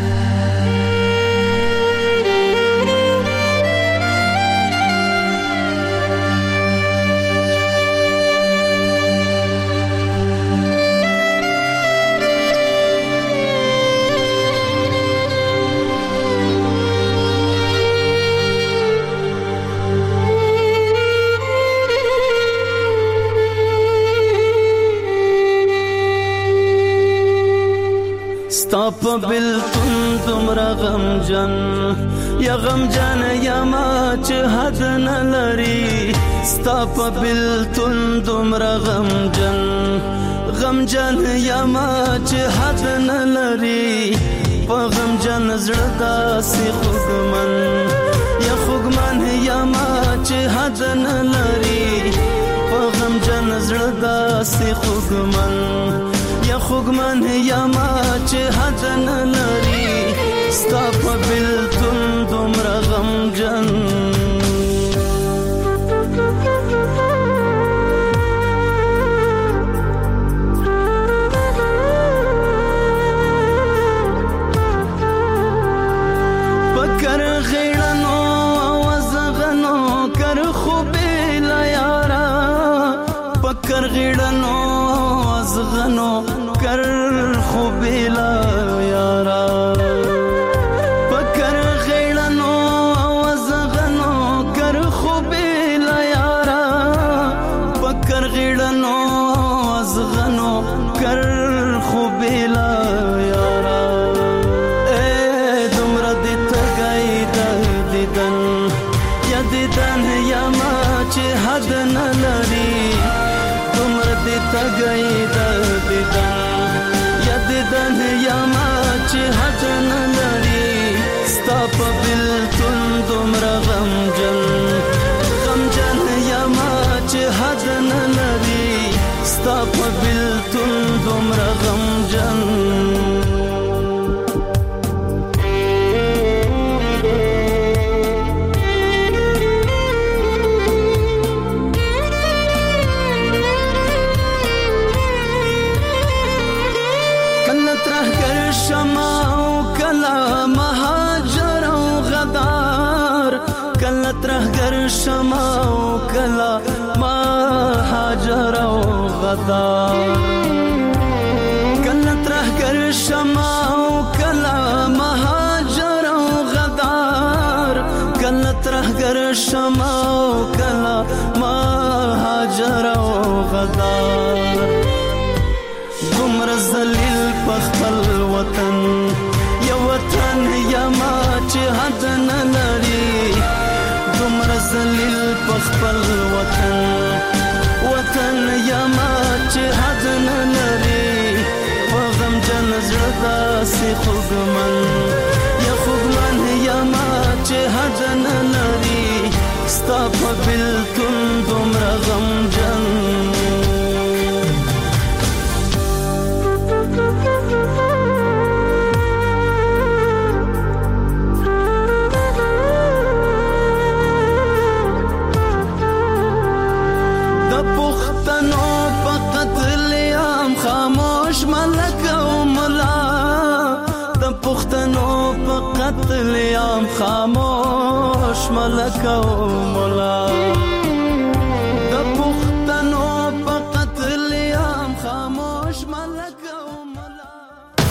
ستاپ بلتون تمرا غم جن یا غم جن یا ما چه حد نلری. ستاپ بلتون تمرا غم جن غم جن یا ما چه حد نلری. پا غم جن زردا سی خوگمن یا خوگمن یا ما چه حد نلری. پا غم جن زردا سی خوگمن یا خوگمن یا ما چه حد نلری. ستا په بلتون دومره غمجن پکر غیړنو وزغنو کر خوبې لا یارا. پکر غیړنو وزغنو کر خوبې لا یارا. پکر غیړنو وزغنو کر خوبې لا یارا. پکر غیړنو وزغنو کر خوبې لا یارا. اے دومره دې تګای د دیدن یا دیدن یا ما چې حد نه لري. دومره دې تګای د دیدن یا دیدن یا شمع او کلا مهاجر او غدار کله ترهګر شمع او کلا مهاجر او غدار کله ترهګر شمع او کلا مهاجر او غدار دومره ذلیل په خپل وطن یو وطن یما چې حد نه لري دومره ذلیل په خپل وطن وطن یما چې حد نه لري په غم جن زړه داسې خوږمن یا خوږمن یما چې حد نه لري ستا په بېلتون دومره غمجن خاموش ملک او ملا د پښتنو په قتل عام خاموش ملک او ملا